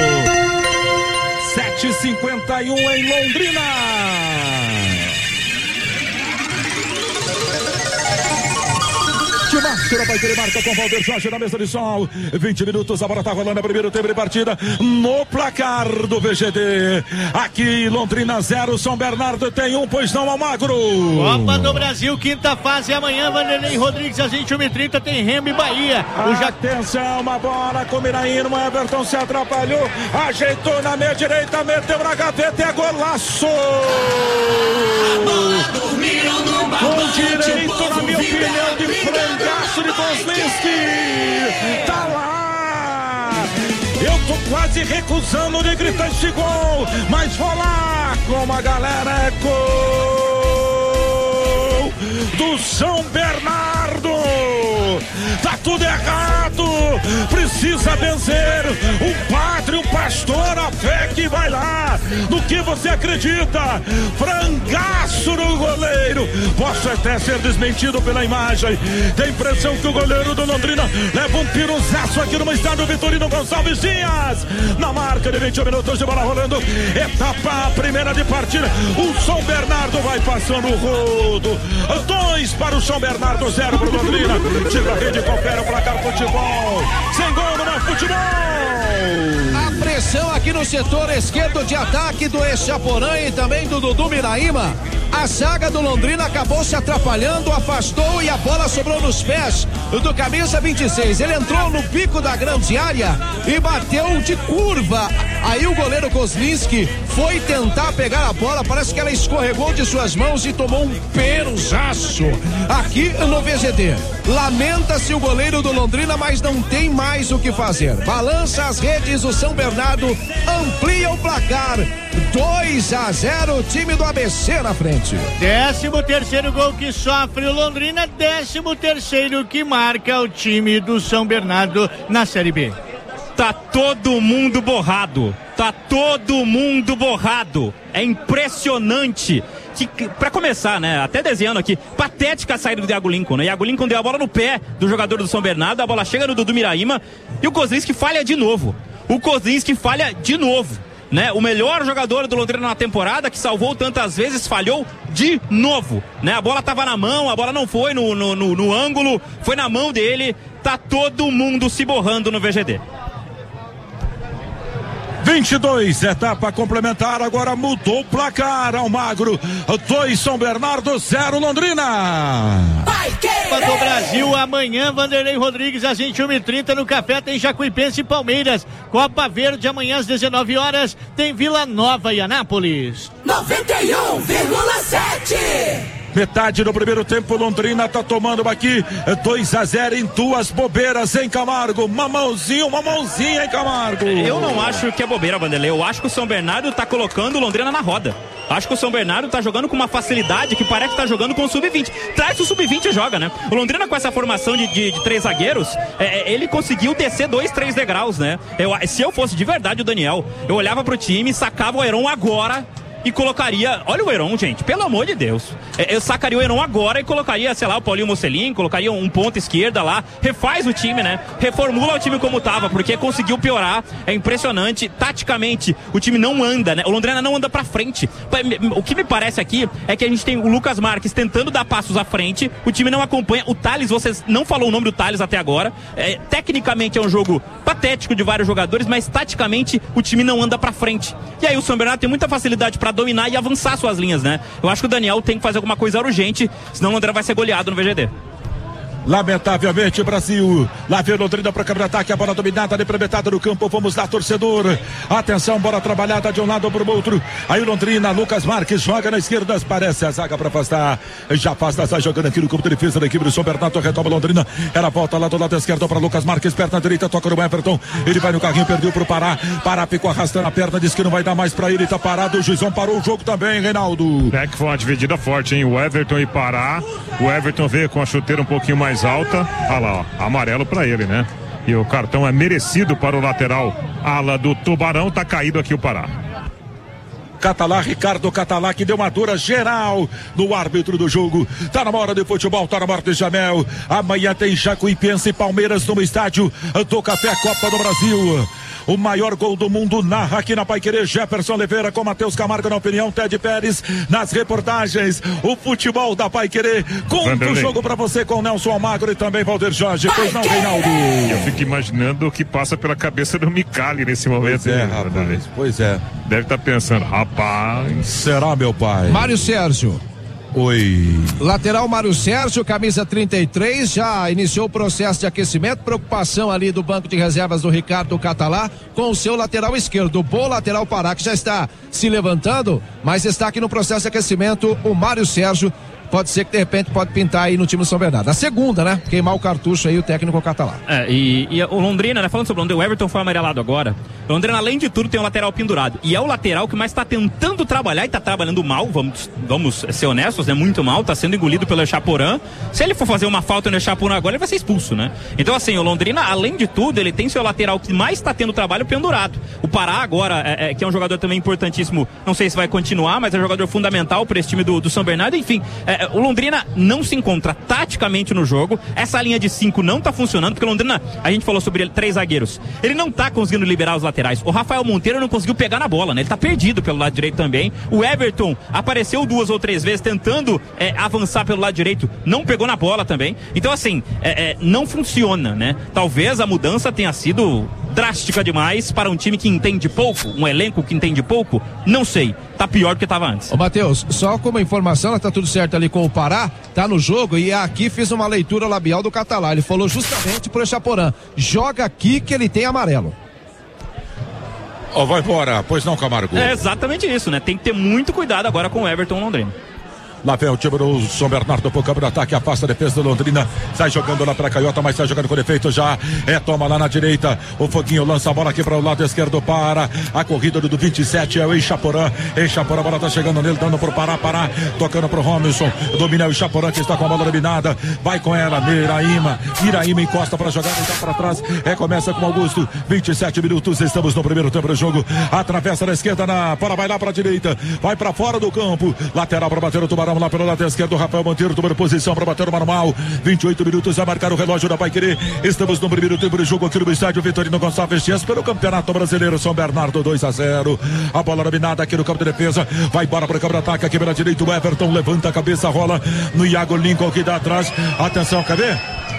[SPEAKER 3] sete e cinquenta e um em Londrina. De Márcio, vai querer marca com Valder Jorge na mesa de som. vinte minutos, a bola tá rolando, é primeiro tempo de partida. No placar do V G D. Aqui, Londrina zero, São Bernardo tem um, pois não, Almagro.
[SPEAKER 6] Copa do Brasil, quinta fase, amanhã, Vanderlei Rodrigues, às vinte e uma e trinta, tem Remo e Bahia.
[SPEAKER 3] O ja... Atenção, uma bola com Miraíno, o Everton se atrapalhou, ajeitou na meia direita, meteu na gaveta, é golaço! Com direito, na minha opinião, de frangaço de Kozlinski. Tá lá! Eu tô quase recusando de gritar esse gol, mas vou lá com a galera, é gol do São Bernardo. Tá tudo errado, precisa vencer o padre, o pastor, a fé que vai lá, no que você acredita. Frangaço no goleiro, posso até ser desmentido pela imagem, tem a impressão que o goleiro do Londrina leva um piruzaço aqui no estádio Vitorino Gonçalves Dias, na marca de vinte minutos de bola rolando, etapa primeira de partida, o São Bernardo vai passando o rodo, dois para o São Bernardo, zero para o Londrina. Tira a rede, confere o placar futebol, sem gol no futebol.
[SPEAKER 2] A pressão aqui no setor esquerdo de ataque do Echaporã e também do Dudu Miraíma. A zaga do Londrina acabou se atrapalhando, afastou e a bola sobrou nos pés do camisa vinte e seis. Ele entrou no pico da grande área e bateu de curva. Aí o goleiro Kozlinski foi tentar pegar a bola, parece que ela escorregou de suas mãos e tomou um peruzaço aqui no V G D. Lamenta-se o goleiro do Londrina, mas não tem mais o que fazer. Balança as redes, o São Bernardo amplia o placar. dois a zero, o time do A B C na frente.
[SPEAKER 6] Décimo terceiro gol que sofre o Londrina, décimo terceiro que marca o time do São Bernardo na Série B.
[SPEAKER 4] Tá todo mundo borrado, tá todo mundo borrado, é impressionante. Que, pra começar, né, até desenhando aqui, patética a saída do Iago Lincoln, né? Iago Lincoln deu a bola no pé do jogador do São Bernardo, a bola chega no Dudu Miraíma e o Kozlinski falha de novo. O Kozlinski falha de novo, né? O melhor jogador do Londrina na temporada, que salvou tantas vezes, falhou de novo, né? A bola tava na mão, a bola não foi no, no, no, no ângulo, foi na mão dele, tá todo mundo se borrando no V G D.
[SPEAKER 3] vinte e dois, etapa complementar, agora mudou o placar, Almagro, dois São Bernardo, zero Londrina.
[SPEAKER 6] Copa do Brasil, amanhã, Vanderlei Rodrigues, às vinte e uma e trinta, no Café tem Jacuipense e Palmeiras. Copa Verde, amanhã às dezenove horas, tem Vila Nova e Anápolis.
[SPEAKER 5] noventa e um vírgula sete.
[SPEAKER 3] Metade do primeiro tempo, Londrina tá tomando aqui dois a zero em duas bobeiras, hein, Camargo? Mamãozinho, uma mãozinha, hein, Camargo?
[SPEAKER 4] Eu não acho que é bobeira, Vanderlei. Eu acho que o São Bernardo tá colocando o Londrina na roda. Acho que o São Bernardo tá jogando com uma facilidade que parece que tá jogando com o sub vinte. Traz o sub vinte e joga, né? O Londrina com essa formação de, de, de três zagueiros, é, ele conseguiu descer dois, três degraus, né? Eu, se eu fosse de verdade o Daniel, eu olhava pro time, sacava o Heron agora e colocaria, olha o Heron, gente, pelo amor de Deus, eu sacaria o Heron agora e colocaria, sei lá, o Paulinho Mocelin, colocaria um ponta esquerda lá, refaz o time, né, reformula o time como tava, porque conseguiu piorar, é impressionante, taticamente, o time não anda, né, o Londrina não anda pra frente, o que me parece aqui é que a gente tem o Lucas Marques tentando dar passos à frente, o time não acompanha, o Thales, você não falou o nome do Thales até agora, é, tecnicamente é um jogo patético de vários jogadores, mas taticamente o time não anda pra frente, e aí o São Bernardo tem muita facilidade pra dominar e avançar suas linhas, né? Eu acho que o Daniel tem que fazer alguma coisa urgente, senão o Londrina vai ser goleado no V G D.
[SPEAKER 3] Lamentavelmente, Brasil, lá vem Londrina para o ataque, a bola dominada, implementada no campo, vamos lá, torcedor, atenção, bola trabalhada de um lado para o outro, aí o Londrina, Lucas Marques joga na esquerda, parece a zaga para afastar, já afasta, está jogando aqui no campo de defesa da equipe do São Bernardo, retoma Londrina, ela volta lá do lado esquerdo para Lucas Marques, perna direita, toca no Everton, ele vai no carrinho, perdeu para o Pará, Pará ficou arrastando a perna, disse que não vai dar mais para ele, tá parado, o Juizão parou o jogo também, Reinaldo.
[SPEAKER 1] É que foi uma dividida forte, hein, o Everton e Pará, o Everton veio com a chuteira um pouquinho mais alta, olha lá, ó, amarelo pra ele, né? E o cartão é merecido para o lateral ala do Tubarão, tá caído aqui o Pará.
[SPEAKER 3] Catalá, Ricardo Catalá, que deu uma dura geral no árbitro do jogo. Tá na hora de futebol, tá na hora de Jamel. Amanhã tem Jacuipense e Palmeiras no estádio do Café Copa do Brasil. O maior gol do mundo narra aqui na Paiquerê, Jefferson Oliveira com Matheus Camargo na opinião, Ted Pérez nas reportagens. O futebol da Paiquerê. Conta o jogo pra você com Nelson Almagro e também Valdir Jorge. Pois não, Reinaldo?
[SPEAKER 1] Eu fico imaginando o que passa pela cabeça do Micali nesse momento.
[SPEAKER 3] Pois é, rapaz. Pois é.
[SPEAKER 1] Deve estar pensando, rapaz.
[SPEAKER 3] Será, meu pai?
[SPEAKER 2] Mário Sérgio.
[SPEAKER 3] Oi.
[SPEAKER 2] Lateral Mário Sérgio, camisa trinta e três, já iniciou o processo de aquecimento, preocupação ali do banco de reservas do Ricardo Catalá com o seu lateral esquerdo, o bom lateral Pará, que já está se levantando, mas está aqui no processo de aquecimento o Mário Sérgio. Pode ser que de repente pode pintar aí no time do São Bernardo. A segunda, né? Queimar o cartucho aí o técnico Catalá.
[SPEAKER 4] É, e, e o Londrina, né? Falando sobre o Londrina, o Everton foi amarelado agora. O Londrina, além de tudo, tem um lateral pendurado. E é o lateral que mais tá tentando trabalhar e tá trabalhando mal, vamos, vamos ser honestos, né? Muito mal, tá sendo engolido pelo Echaporã. Se ele for fazer uma falta no Echaporã agora, ele vai ser expulso, né? Então, assim, o Londrina, além de tudo, ele tem seu lateral que mais tá tendo trabalho pendurado. O Pará agora, é, é, que é um jogador também importantíssimo, não sei se vai continuar, mas é um jogador fundamental para esse time do, do São Bernardo. Enfim, é, o Londrina não se encontra taticamente no jogo. Essa linha de cinco não tá funcionando, porque o Londrina, a gente falou sobre ele, três zagueiros. Ele não tá conseguindo liberar os laterais. O Rafael Monteiro não conseguiu pegar na bola, né? Ele tá perdido pelo lado direito também. O Everton apareceu duas ou três vezes tentando é, avançar pelo lado direito, não pegou na bola também. Então, assim, é, é, não funciona, né? Talvez a mudança tenha sido drástica demais para um time que entende pouco, um elenco que entende pouco, não sei. Tá pior do que tava antes.
[SPEAKER 2] Ô, Matheus, só como informação, tá tudo certo ali com o Pará, tá no jogo e aqui fiz uma leitura labial do Catalá. Ele falou justamente pro Echaporã: joga aqui que ele tem amarelo.
[SPEAKER 3] Ó, oh, vai embora, pois não, Camargo?
[SPEAKER 4] É exatamente isso, né? Tem que ter muito cuidado agora com o Everton Londrina.
[SPEAKER 3] Lá vem o time do São Bernardo pro campo de ataque, afasta a defesa do Londrina, sai jogando lá pra Caiota, mas sai jogando com defeito já, é, toma lá na direita, o Foguinho lança a bola aqui para o lado esquerdo, para a corrida do vinte e sete, é o Echaporã, Echaporã, a bola tá chegando nele, dando pro Pará, Pará, tocando pro Robinson, domina o Echaporã, que está com a bola dominada, vai com ela, Miraíma, Miraíma encosta pra jogar, então para trás, recomeça com Augusto, vinte e sete minutos, estamos no primeiro tempo do jogo, atravessa da esquerda, na, para, vai lá pra direita, vai pra fora do campo, lateral para bater o Tubarão, lá pelo lado esquerdo, Rafael Monteiro tomando posição para bater o manual, vinte e oito minutos a marcar o relógio da Paiquerê. Estamos no primeiro tempo de jogo aqui no estádio Vitorino Gonçalves Dias pelo Campeonato Brasileiro. São Bernardo dois a zero, a bola dominada aqui no campo de defesa, vai embora para o campo de ataque aqui pela direita, o Everton levanta a cabeça, rola no Iago Lincoln que dá atrás, atenção, cadê?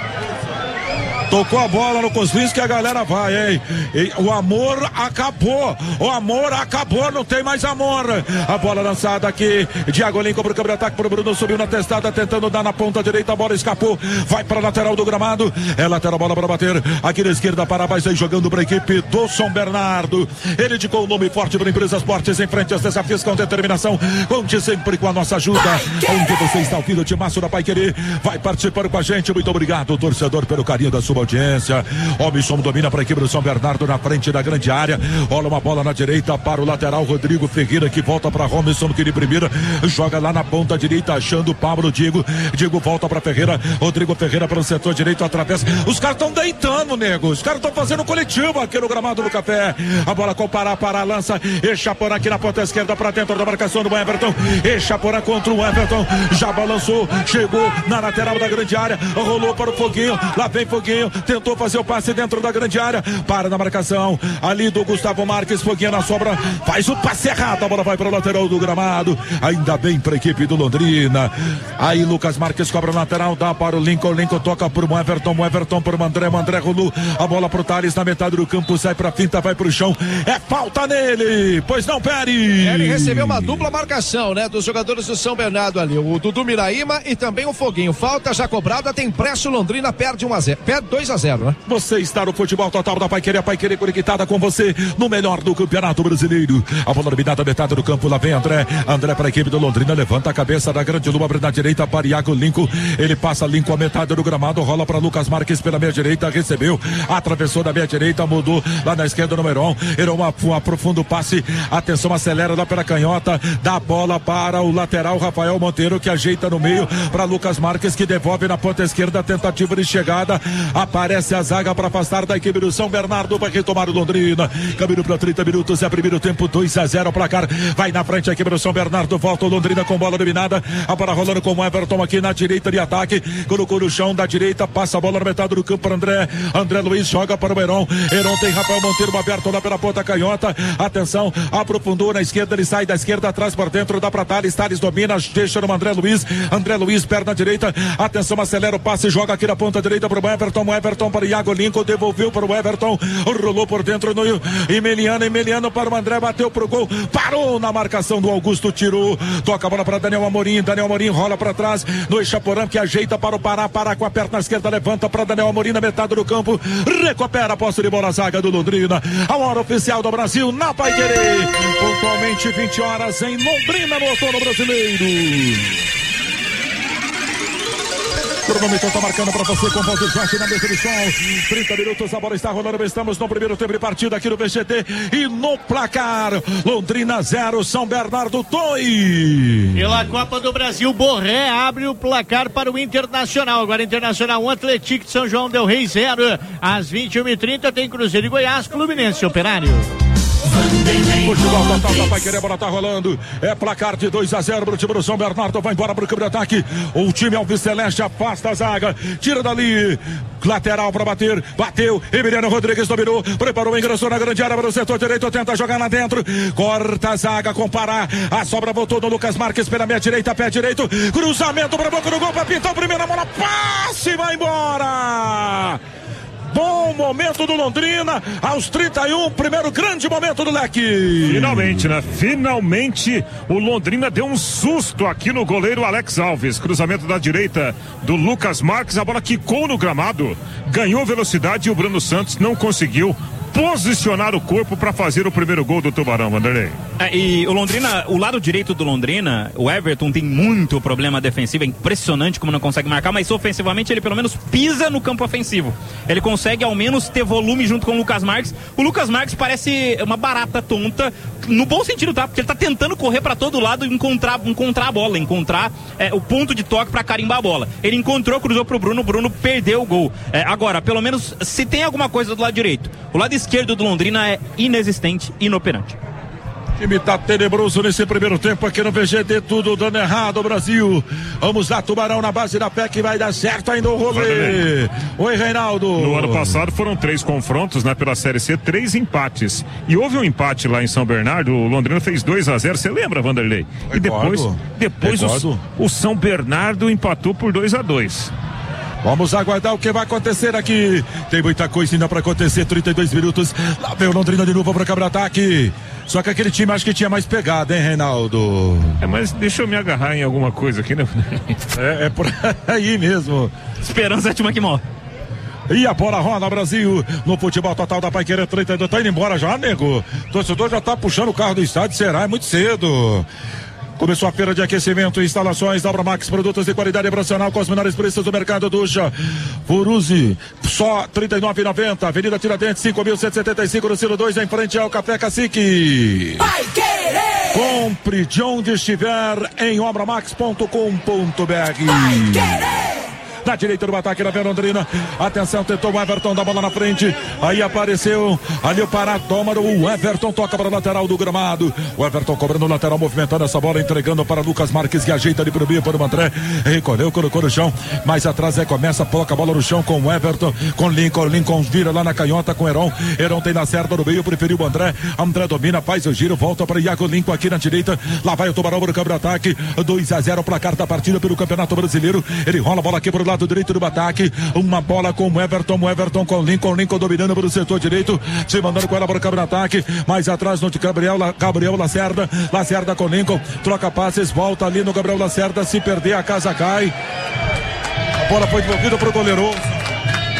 [SPEAKER 3] Tocou a bola no Kozlinski que a galera vai, hein? E o amor acabou. O amor acabou, não tem mais amor. A bola lançada aqui. Diago Lincoln pro campo de ataque pro Bruno. Subiu na testada, tentando dar na ponta direita. A bola escapou. Vai para a lateral do gramado. É lateral, bola para bater. Aqui na esquerda, para vai sair jogando para a equipe do São Bernardo. Ele indicou o nome forte para Empresas Fortes em frente aos desafios com determinação. Conte sempre com a nossa ajuda. Onde você está ouvindo o timaço da Paiquerê, vai participando com a gente. Muito obrigado, torcedor, pelo carinho da sua audiência. Robinson domina para a equipe do São Bernardo na frente da grande área. Olha uma bola na direita para o lateral Rodrigo Ferreira, que volta para Robinson, que de primeira joga lá na ponta direita, achando o Pablo Diego. Diego volta para Ferreira. Rodrigo Ferreira para o setor direito, atravessa. Os caras estão deitando, nego. Os caras estão fazendo coletivo aqui no gramado do Café. A bola com Pará, Pará lança. Echaporã aqui na ponta esquerda para dentro da marcação do Everton. Echaporã contra o Everton. Já balançou, chegou na lateral da grande área. Rolou para o Foguinho. Lá vem Foguinho. Tentou fazer o passe dentro da grande área. Para na marcação ali do Gustavo Marques. Foguinho na sobra. Faz o passe errado. A bola vai para o lateral do gramado. Ainda bem para a equipe do Londrina. Aí Lucas Marques cobra lateral. Dá para o Lincoln. Lincoln toca para o Everton. O Everton para o André. O André rolou. A bola para o Thales na metade do campo. Sai para a finta. Vai para o chão. É falta nele. Pois não, Peri.
[SPEAKER 2] Ele recebeu uma dupla marcação, né? Dos jogadores do São Bernardo ali. O Dudu Miraíma e também o Foguinho. Falta já cobrada. Tem pressa. O Londrina perde um a zero. Perde dois a zero, né?
[SPEAKER 3] Você está no futebol total da Paiquerê. A Paiquerê conectada com você no melhor do Campeonato Brasileiro. A bola dominada metade do campo. Lá vem André. André para a equipe do Londrina. Levanta a cabeça da grande lua. Abre na direita para Iago Lincoln. Ele passa Lincoln a metade do gramado. Rola para Lucas Marques pela meia direita. Recebeu. Atravessou da meia direita. Mudou lá na esquerda no Heron. Heron um profundo passe. Atenção, acelera lá pela canhota. Dá a bola para o lateral Rafael Monteiro, que ajeita no meio para Lucas Marques, que devolve na ponta esquerda. Tentativa de chegada. A aparece a zaga para afastar da equipe do São Bernardo, vai retomar o Londrina, caminho para trinta minutos, é primeiro tempo, dois a zero, placar, vai na frente a equipe do São Bernardo, volta o Londrina com bola dominada, a bola rolando com o Everton aqui na direita de ataque, colocou no chão da direita, passa a bola na metade do campo para André, André Luiz joga para o Heron, Heron tem Rafael Monteiro aberto lá pela ponta canhota, atenção, aprofundou na esquerda, ele sai da esquerda, atrás por dentro, dá para Thales, Thales domina, deixa no André Luiz, André Luiz, perna direita, atenção, acelera o passe, joga aqui na ponta direita para o Everton, o Everton para o Iago Lincoln, devolveu para o Everton, rolou por dentro no Emiliano, Emiliano para o André, bateu pro gol, parou na marcação do Augusto, tirou, toca a bola para Daniel Amorim, Daniel Amorim rola para trás, no Chaporã que ajeita para o Pará, Pará com a perna esquerda, levanta para Daniel Amorim na metade do campo, recupera a posse de bola, a zaga do Londrina, a hora oficial do Brasil na Paiquerê, pontualmente vinte horas em Londrina no outono brasileiro. O cronômetro está marcando para você com Valdir Jorge na mesa de som. trinta minutos, a bola está rolando. Estamos no primeiro tempo de partida aqui no V G T. E no placar, Londrina zero, São Bernardo dois.
[SPEAKER 6] Pela Copa do Brasil, Borré abre o placar para o Internacional. Agora Internacional um, Atlético de São João del Rei zero. Às vinte e uma e trinta tem Cruzeiro e Goiás, Fluminense Operário.
[SPEAKER 3] Futebol total da Paiquerê, a bola tá rolando. É placar de dois a zero pro time do São Bernardo. Vai embora pro campo de ataque. O time Alves Celeste afasta a zaga. Tira dali. Lateral para bater. Bateu. Emiliano Rodrigues dominou. Preparou, ingressou na grande área para o setor direito. Tenta jogar lá dentro. Corta a zaga com Pará. A sobra voltou no Lucas Marques pela meia direita. Pé direito. Cruzamento para a boca do gol para pintar o primeiro. Bola passe. Vai embora. Bom momento do Londrina, aos trinta e um, primeiro grande momento do Leque.
[SPEAKER 1] Finalmente, né? Finalmente o Londrina deu um susto aqui no goleiro Alex Alves. Cruzamento da direita do Lucas Marques, a bola quicou no gramado, ganhou velocidade e o Bruno Santos não conseguiu posicionar o corpo para fazer o primeiro gol do Tubarão, Vanderlei.
[SPEAKER 4] É, e o Londrina, o lado direito do Londrina, o Everton tem muito problema defensivo, é impressionante como não consegue marcar, mas ofensivamente ele pelo menos pisa no campo ofensivo. Ele consegue ao menos ter volume junto com o Lucas Marques. O Lucas Marques parece uma barata tonta, no bom sentido, tá? Porque ele tá tentando correr para todo lado e encontrar, encontrar a bola, encontrar é, o ponto de toque para carimbar a bola. Ele encontrou, cruzou pro Bruno, o Bruno perdeu o gol. É, agora, pelo menos, se tem alguma coisa do lado direito, o lado esquerdo do Londrina é inexistente, inoperante.
[SPEAKER 3] O time tá tenebroso nesse primeiro tempo aqui no V G T, tudo dando errado, Brasil. Vamos lá, Tubarão na base da P E C, vai dar certo ainda o rolê. Oi, Reinaldo.
[SPEAKER 1] No ano passado foram três confrontos, né, pela Série C, três empates. E houve um empate lá em São Bernardo, o Londrina fez dois a zero, você lembra, Vanderlei?
[SPEAKER 3] Recordo.
[SPEAKER 1] E depois, depois o, o São Bernardo empatou por dois a dois.
[SPEAKER 3] Vamos aguardar o que vai acontecer aqui. Tem muita coisa ainda para acontecer. trinta e dois minutos. Lá vem o Londrina de novo para o câmara ataque. Só que aquele time acho que tinha mais pegada, hein, Reinaldo?
[SPEAKER 1] É, mas deixa eu me agarrar em alguma coisa aqui, né?
[SPEAKER 3] É, é por aí mesmo.
[SPEAKER 4] Esperança é a última que morre.
[SPEAKER 3] E a bola rola, Brasil, no futebol total da Paiquerê trinta e dois. Tá indo embora já, nego? O torcedor já tá puxando o carro do estádio, será? É muito cedo. Começou a feira de aquecimento e instalações da Obra Max, produtos de qualidade profissional com os menores preços do mercado. Ducha Furuzi, só trinta e nove reais e noventa centavos. Avenida Tiradentes, cinco mil cento e setenta e cinco, no Ciro dois, em frente ao Café Cacique.
[SPEAKER 5] Vai querer!
[SPEAKER 3] Compre de onde estiver em obra max ponto com ponto b r.
[SPEAKER 5] Vai querer!
[SPEAKER 3] Na direita do ataque na Londrina. Atenção, tentou o Everton da bola na frente. Aí apareceu ali o Pará, toma o Everton, toca para o lateral do gramado. O Everton cobrando o lateral, movimentando essa bola, entregando para Lucas Marques, que ajeita ali para o meio, para o André. Recolheu, colocou no chão. Mais atrás é começa, coloca a bola no chão com o Everton, com Lincoln. Lincoln vira lá na canhota com Heron. Heron tem na certa no meio, preferiu o André. André domina, faz o giro, volta para Iago Lincoln aqui na direita. Lá vai o Tubarão para o campo de ataque. dois a zero, placar da partida pelo Campeonato Brasileiro. Ele rola a bola aqui para o lado direito do ataque, uma bola com o Everton, o Everton com o Lincoln, Lincoln dominando para o setor direito, se mandando com ela para o campo de ataque, mais atrás no de Gabriel, Gabriel Lacerda, Lacerda com Lincoln, troca passes, volta ali no Gabriel Lacerda, se perder a casa cai, a bola foi devolvida para o goleiro.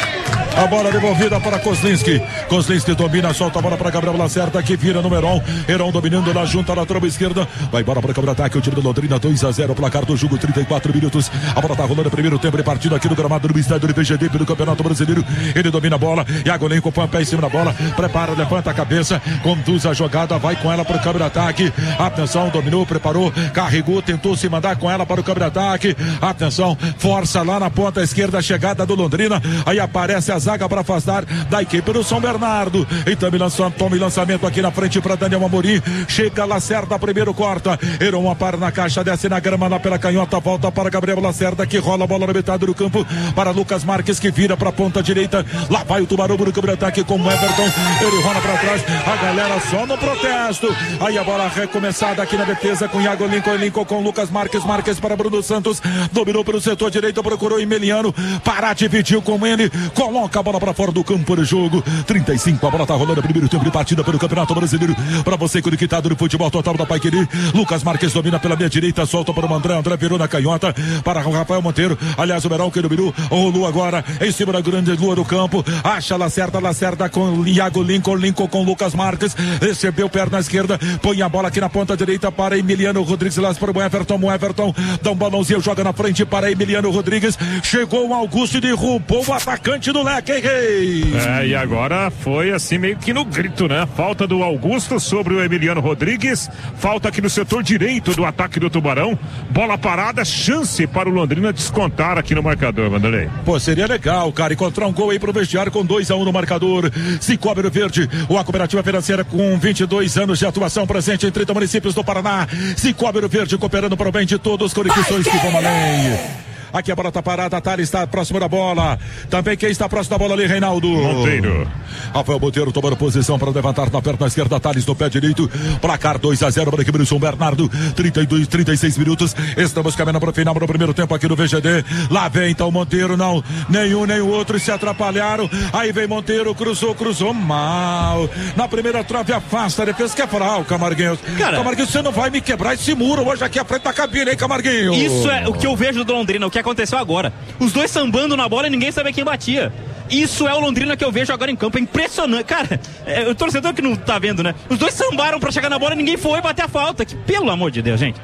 [SPEAKER 3] A bola devolvida para Kozlinski. Kozlinski domina, solta a bola para Gabriel Lacerda, que vira no Heron. Heron dominando na junta na tromba esquerda. Vai embora para o contra-ataque. O time do Londrina, dois a zero. Placar do jogo, trinta e quatro minutos. A bola tá rolando. Primeiro tempo de partida aqui no gramado do estádio do I P G D pelo Campeonato Brasileiro. Ele domina a bola. Iago Lenco põe o pé em cima da bola. Prepara, levanta a cabeça. Conduz a jogada. Vai com ela para o contra-ataque. Atenção, dominou, preparou, carregou, tentou se mandar com ela para o contra-ataque. Atenção, força lá na ponta esquerda. Chegada do Londrina. Aí aparece a zaga para afastar da equipe do São Bernardo. E também lançando, toma lançamento aqui na frente para Daniel Amorim. Chega Lacerda, primeiro corta. Heron para na caixa, desce na grama lá pela canhota. Volta para Gabriel Lacerda, que rola a bola na metade do campo. Para Lucas Marques, que vira para a ponta direita. Lá vai o Tubarão no contra-ataque com o Everton. Ele rola para trás. A galera só no protesto. Aí a bola recomeçada aqui na defesa com Iago Lincoln. Lincoln com Lucas Marques. Marques para Bruno Santos. Dominou pelo setor direito, procurou Emiliano. Para, dividiu com ele. Coloca a bola para fora do campo de jogo. trinta e cinco, a bola tá rolando. Primeiro tempo de partida pelo Campeonato Brasileiro. Para você conectado no futebol total da Paiquerê. Lucas Marques domina pela minha direita. Solta para o André. André virou na canhota. Para o Rafael Monteiro. Aliás, o Verão que dominou. Rolou agora em cima da grande lua do campo. Acha Lacerda. Lacerda com Iago Lincoln. Lincoln com Lucas Marques. Recebeu perna esquerda. Põe a bola aqui na ponta direita para Emiliano Rodrigues. Lá para o Everton. O Everton dá um balãozinho. Joga na frente para Emiliano Rodrigues. Chegou o Augusto e derrubou o atacante do Leque, hein, Reis?
[SPEAKER 1] É, e agora foi assim meio que no grito, né? Falta do Augusto sobre o Emiliano Rodrigues. Falta aqui no setor direito do ataque do Tubarão. Bola parada, chance para o Londrina descontar aqui no marcador, Vanderlei.
[SPEAKER 3] Pô, seria legal, cara, encontrar um gol aí pro vestiário com dois a um no marcador. Cicobi Rio Verde, a cooperativa financeira com vinte e dois anos de atuação presente em trinta municípios do Paraná. Cicobi Rio Verde cooperando para o bem de todos, conexões que vão além. Aqui a bola tá parada, a Thales está próximo da bola. Também quem está próximo da bola ali, Reinaldo
[SPEAKER 1] Monteiro.
[SPEAKER 3] Rafael Monteiro tomando posição para levantar na perna esquerda, Thales no pé direito. Placar dois a zero para a equipe do São Bernardo. trinta e dois, trinta e seis minutos. Estamos caminhando para o final do primeiro tempo aqui no V G D. Lá vem então Monteiro, não. Nenhum nem o outro se atrapalharam. Aí vem Monteiro, cruzou, cruzou mal. Na primeira trave afasta a defesa, que é fraco, Camarguinhos. Cara, Camarguinhos, você não vai me quebrar esse muro hoje aqui à frente da cabine, hein, Camarguinhos?
[SPEAKER 4] Isso é o que eu vejo do Londrina, o que aconteceu agora. Os dois sambando na bola e ninguém sabia quem batia. Isso é o Londrina que eu vejo agora em campo. É impressionante. Cara, é, o torcedor que não tá vendo, né? Os dois sambaram pra chegar na bola e ninguém foi bater a falta. Que, pelo amor de Deus, gente.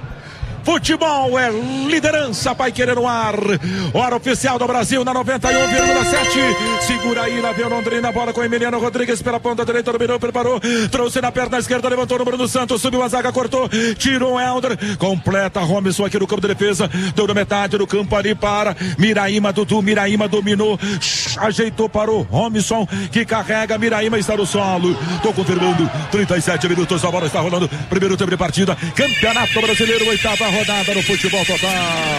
[SPEAKER 3] Futebol é liderança, Paiquerê no ar. Hora oficial do Brasil na noventa e um vírgula sete. Segura aí, lá vem o Londrina, bola com Emiliano Rodrigues pela ponta direita, dominou, preparou, trouxe na perna esquerda, levantou no Bruno Santos, subiu a zaga, cortou, tirou o Helder, completa Robinson aqui no campo de defesa, deu na metade do campo ali para Miraíma, Dudu, Miraíma dominou, ajeitou para o Robinson, que carrega, Miraíma está no solo. Tô confirmando, trinta e sete minutos, a bola está rolando, primeiro tempo de partida, Campeonato Brasileiro, oitava rodada no futebol total.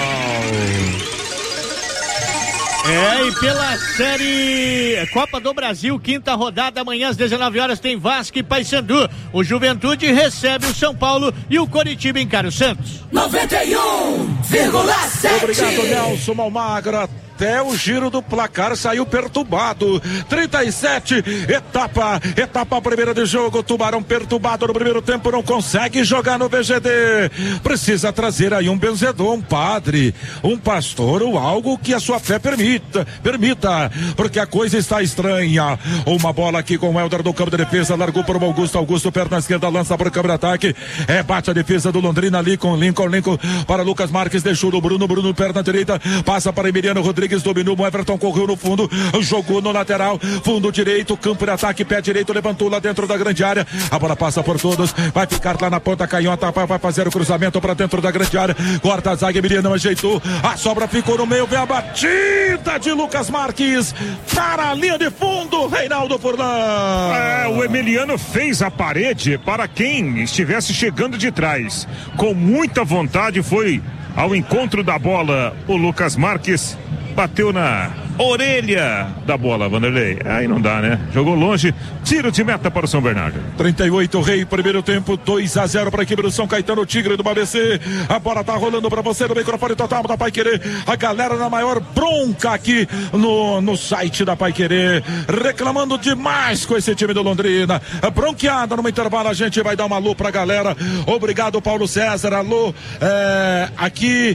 [SPEAKER 6] É, e pela série Copa do Brasil, quinta rodada, amanhã às dezenove horas tem Vasco e Paysandu. O Juventude recebe o São Paulo e o Coritiba encara o Santos.
[SPEAKER 5] noventa e um vírgula sete.
[SPEAKER 3] Obrigado, Nelson Malmagra. Até o giro do placar saiu perturbado. trinta e sete, etapa, etapa primeira de jogo. Tubarão perturbado no primeiro tempo, não consegue jogar no V G D. Precisa trazer aí um benzedor, um padre, um pastor ou algo que a sua fé permita, permita, porque a coisa está estranha. Uma bola aqui com o Helder do campo de defesa, largou para o Augusto, Augusto perna esquerda, lança para o campo de ataque, é, bate a defesa do Londrina ali com Lincoln, Lincoln para Lucas Marques, deixou no Bruno, Bruno perna direita, passa para Emiliano Rodrigues, dominou, o Everton correu no fundo, jogou no lateral, fundo direito, campo de ataque, pé direito, levantou lá dentro da grande área, a bola passa por todos, vai ficar lá na ponta canhota, vai fazer o cruzamento para dentro da grande área, corta a zaga, Emiliano ajeitou, a sobra ficou no meio, vem a batida de Lucas Marques, para a linha de fundo, Reinaldo Furlan.
[SPEAKER 1] É, o Emiliano fez a parede para quem estivesse chegando de trás, com muita vontade, foi ao encontro da bola o Lucas Marques, bateu na orelha da bola, Vanderlei. Aí não dá, né? Jogou longe, tiro de meta para o São Bernardo.
[SPEAKER 3] trinta e oito, Rei, primeiro tempo, dois a zero para a equipe do São Caetano, Tigre do B A B C. A bola tá rolando para você no microfone total da Paiquerê. A galera na maior bronca aqui no, no site da Paiquerê, reclamando demais com esse time do Londrina. Bronqueada no intervalo, a gente vai dar uma alô pra galera. Obrigado, Paulo César. Alô, é, aqui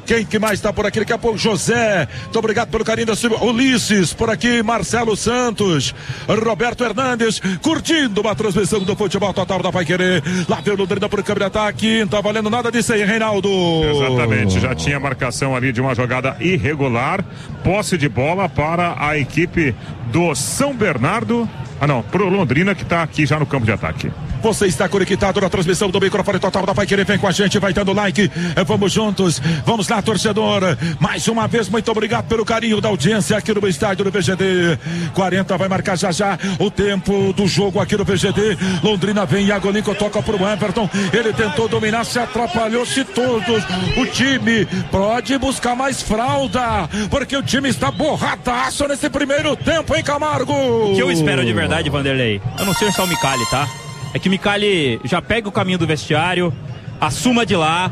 [SPEAKER 3] Quem que mais está por aqui? Daqui a pouco, José. Muito obrigado pelo carinho da Silvia. Ulisses, por aqui, Marcelo Santos, Roberto Hernandes, curtindo uma transmissão do futebol total da Paiquerê. Lá veio o Londrina por câmera de ataque. Não tá valendo nada disso aí, Reinaldo.
[SPEAKER 1] Exatamente, já tinha marcação ali de uma jogada irregular. Posse de bola para a equipe do São Bernardo. Ah, não, pro Londrina, que está aqui já no campo de ataque.
[SPEAKER 3] Você está conectado na transmissão do microfone total da Paiquerê. Vem com a gente, vai dando like. Vamos juntos. Vamos lá, torcedor. Mais uma vez, muito obrigado pelo carinho da audiência aqui no estádio do V G D. quarenta vai marcar já já o tempo do jogo aqui no V G D. Londrina vem, Iago Lincoln toca pro Everton. Ele tentou dominar, se atrapalhou-se todos. O time pode buscar mais fralda, porque o time está borradaço nesse primeiro tempo, hein, Camargo?
[SPEAKER 4] O que eu espero de verdade, Vanderlei, eu não sei só o Micali, tá? É que o Micali já pega o caminho do vestiário, assuma de lá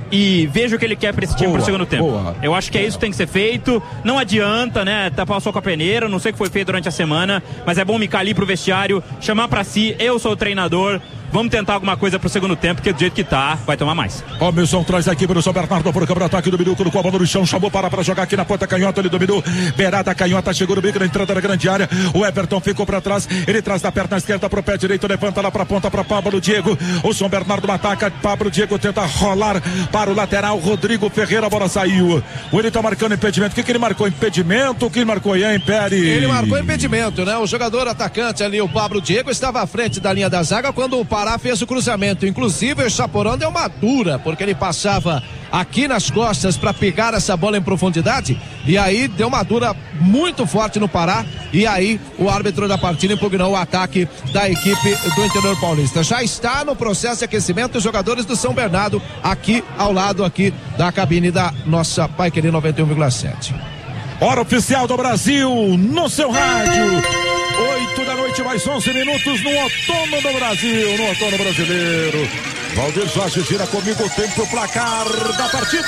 [SPEAKER 4] e veja o que ele quer para esse time pro segundo tempo. Boa. Eu acho que é isso que tem que ser feito. Não adianta, né, tapar só com a peneira, não sei o que foi feito durante a semana, mas é bom o Micali ir pro vestiário, chamar para si, eu sou o treinador. Vamos tentar alguma coisa pro segundo tempo, porque do jeito que tá, vai tomar mais.
[SPEAKER 3] Ó, Milson traz a equipe do São Bernardo por câmera de ataque do Bidu, colocou a bola no chão, chamou para para jogar aqui na ponta canhota, ele dominou, beirada canhota, chegou no bico na entrada da grande área, o Everton ficou para trás, ele traz da perna esquerda pro pé direito, levanta lá pra ponta para Pablo Diego, o São Bernardo ataca, Pablo Diego tenta rolar para o lateral, Rodrigo Ferreira, a bola saiu, o ele tá marcando impedimento, o que que ele marcou? Impedimento, o que ele marcou, hein, Peri?
[SPEAKER 2] Ele marcou impedimento, né? O jogador atacante ali, o Pablo Diego, estava à frente da linha da zaga quando o Pará fez o cruzamento. Inclusive o Chaporão deu uma dura, porque ele passava aqui nas costas para pegar essa bola em profundidade, e aí deu uma dura muito forte no Pará, e aí o árbitro da partida impugnou o ataque da equipe do interior paulista. Já está no processo de aquecimento os jogadores do São Bernardo aqui ao lado aqui da cabine da nossa Paiquerê noventa e um vírgula sete.
[SPEAKER 3] Hora oficial do Brasil no seu rádio. oito da noite, mais onze minutos no outono do Brasil, no outono brasileiro. Valdir Jorge gira comigo o tempo, o placar da partida.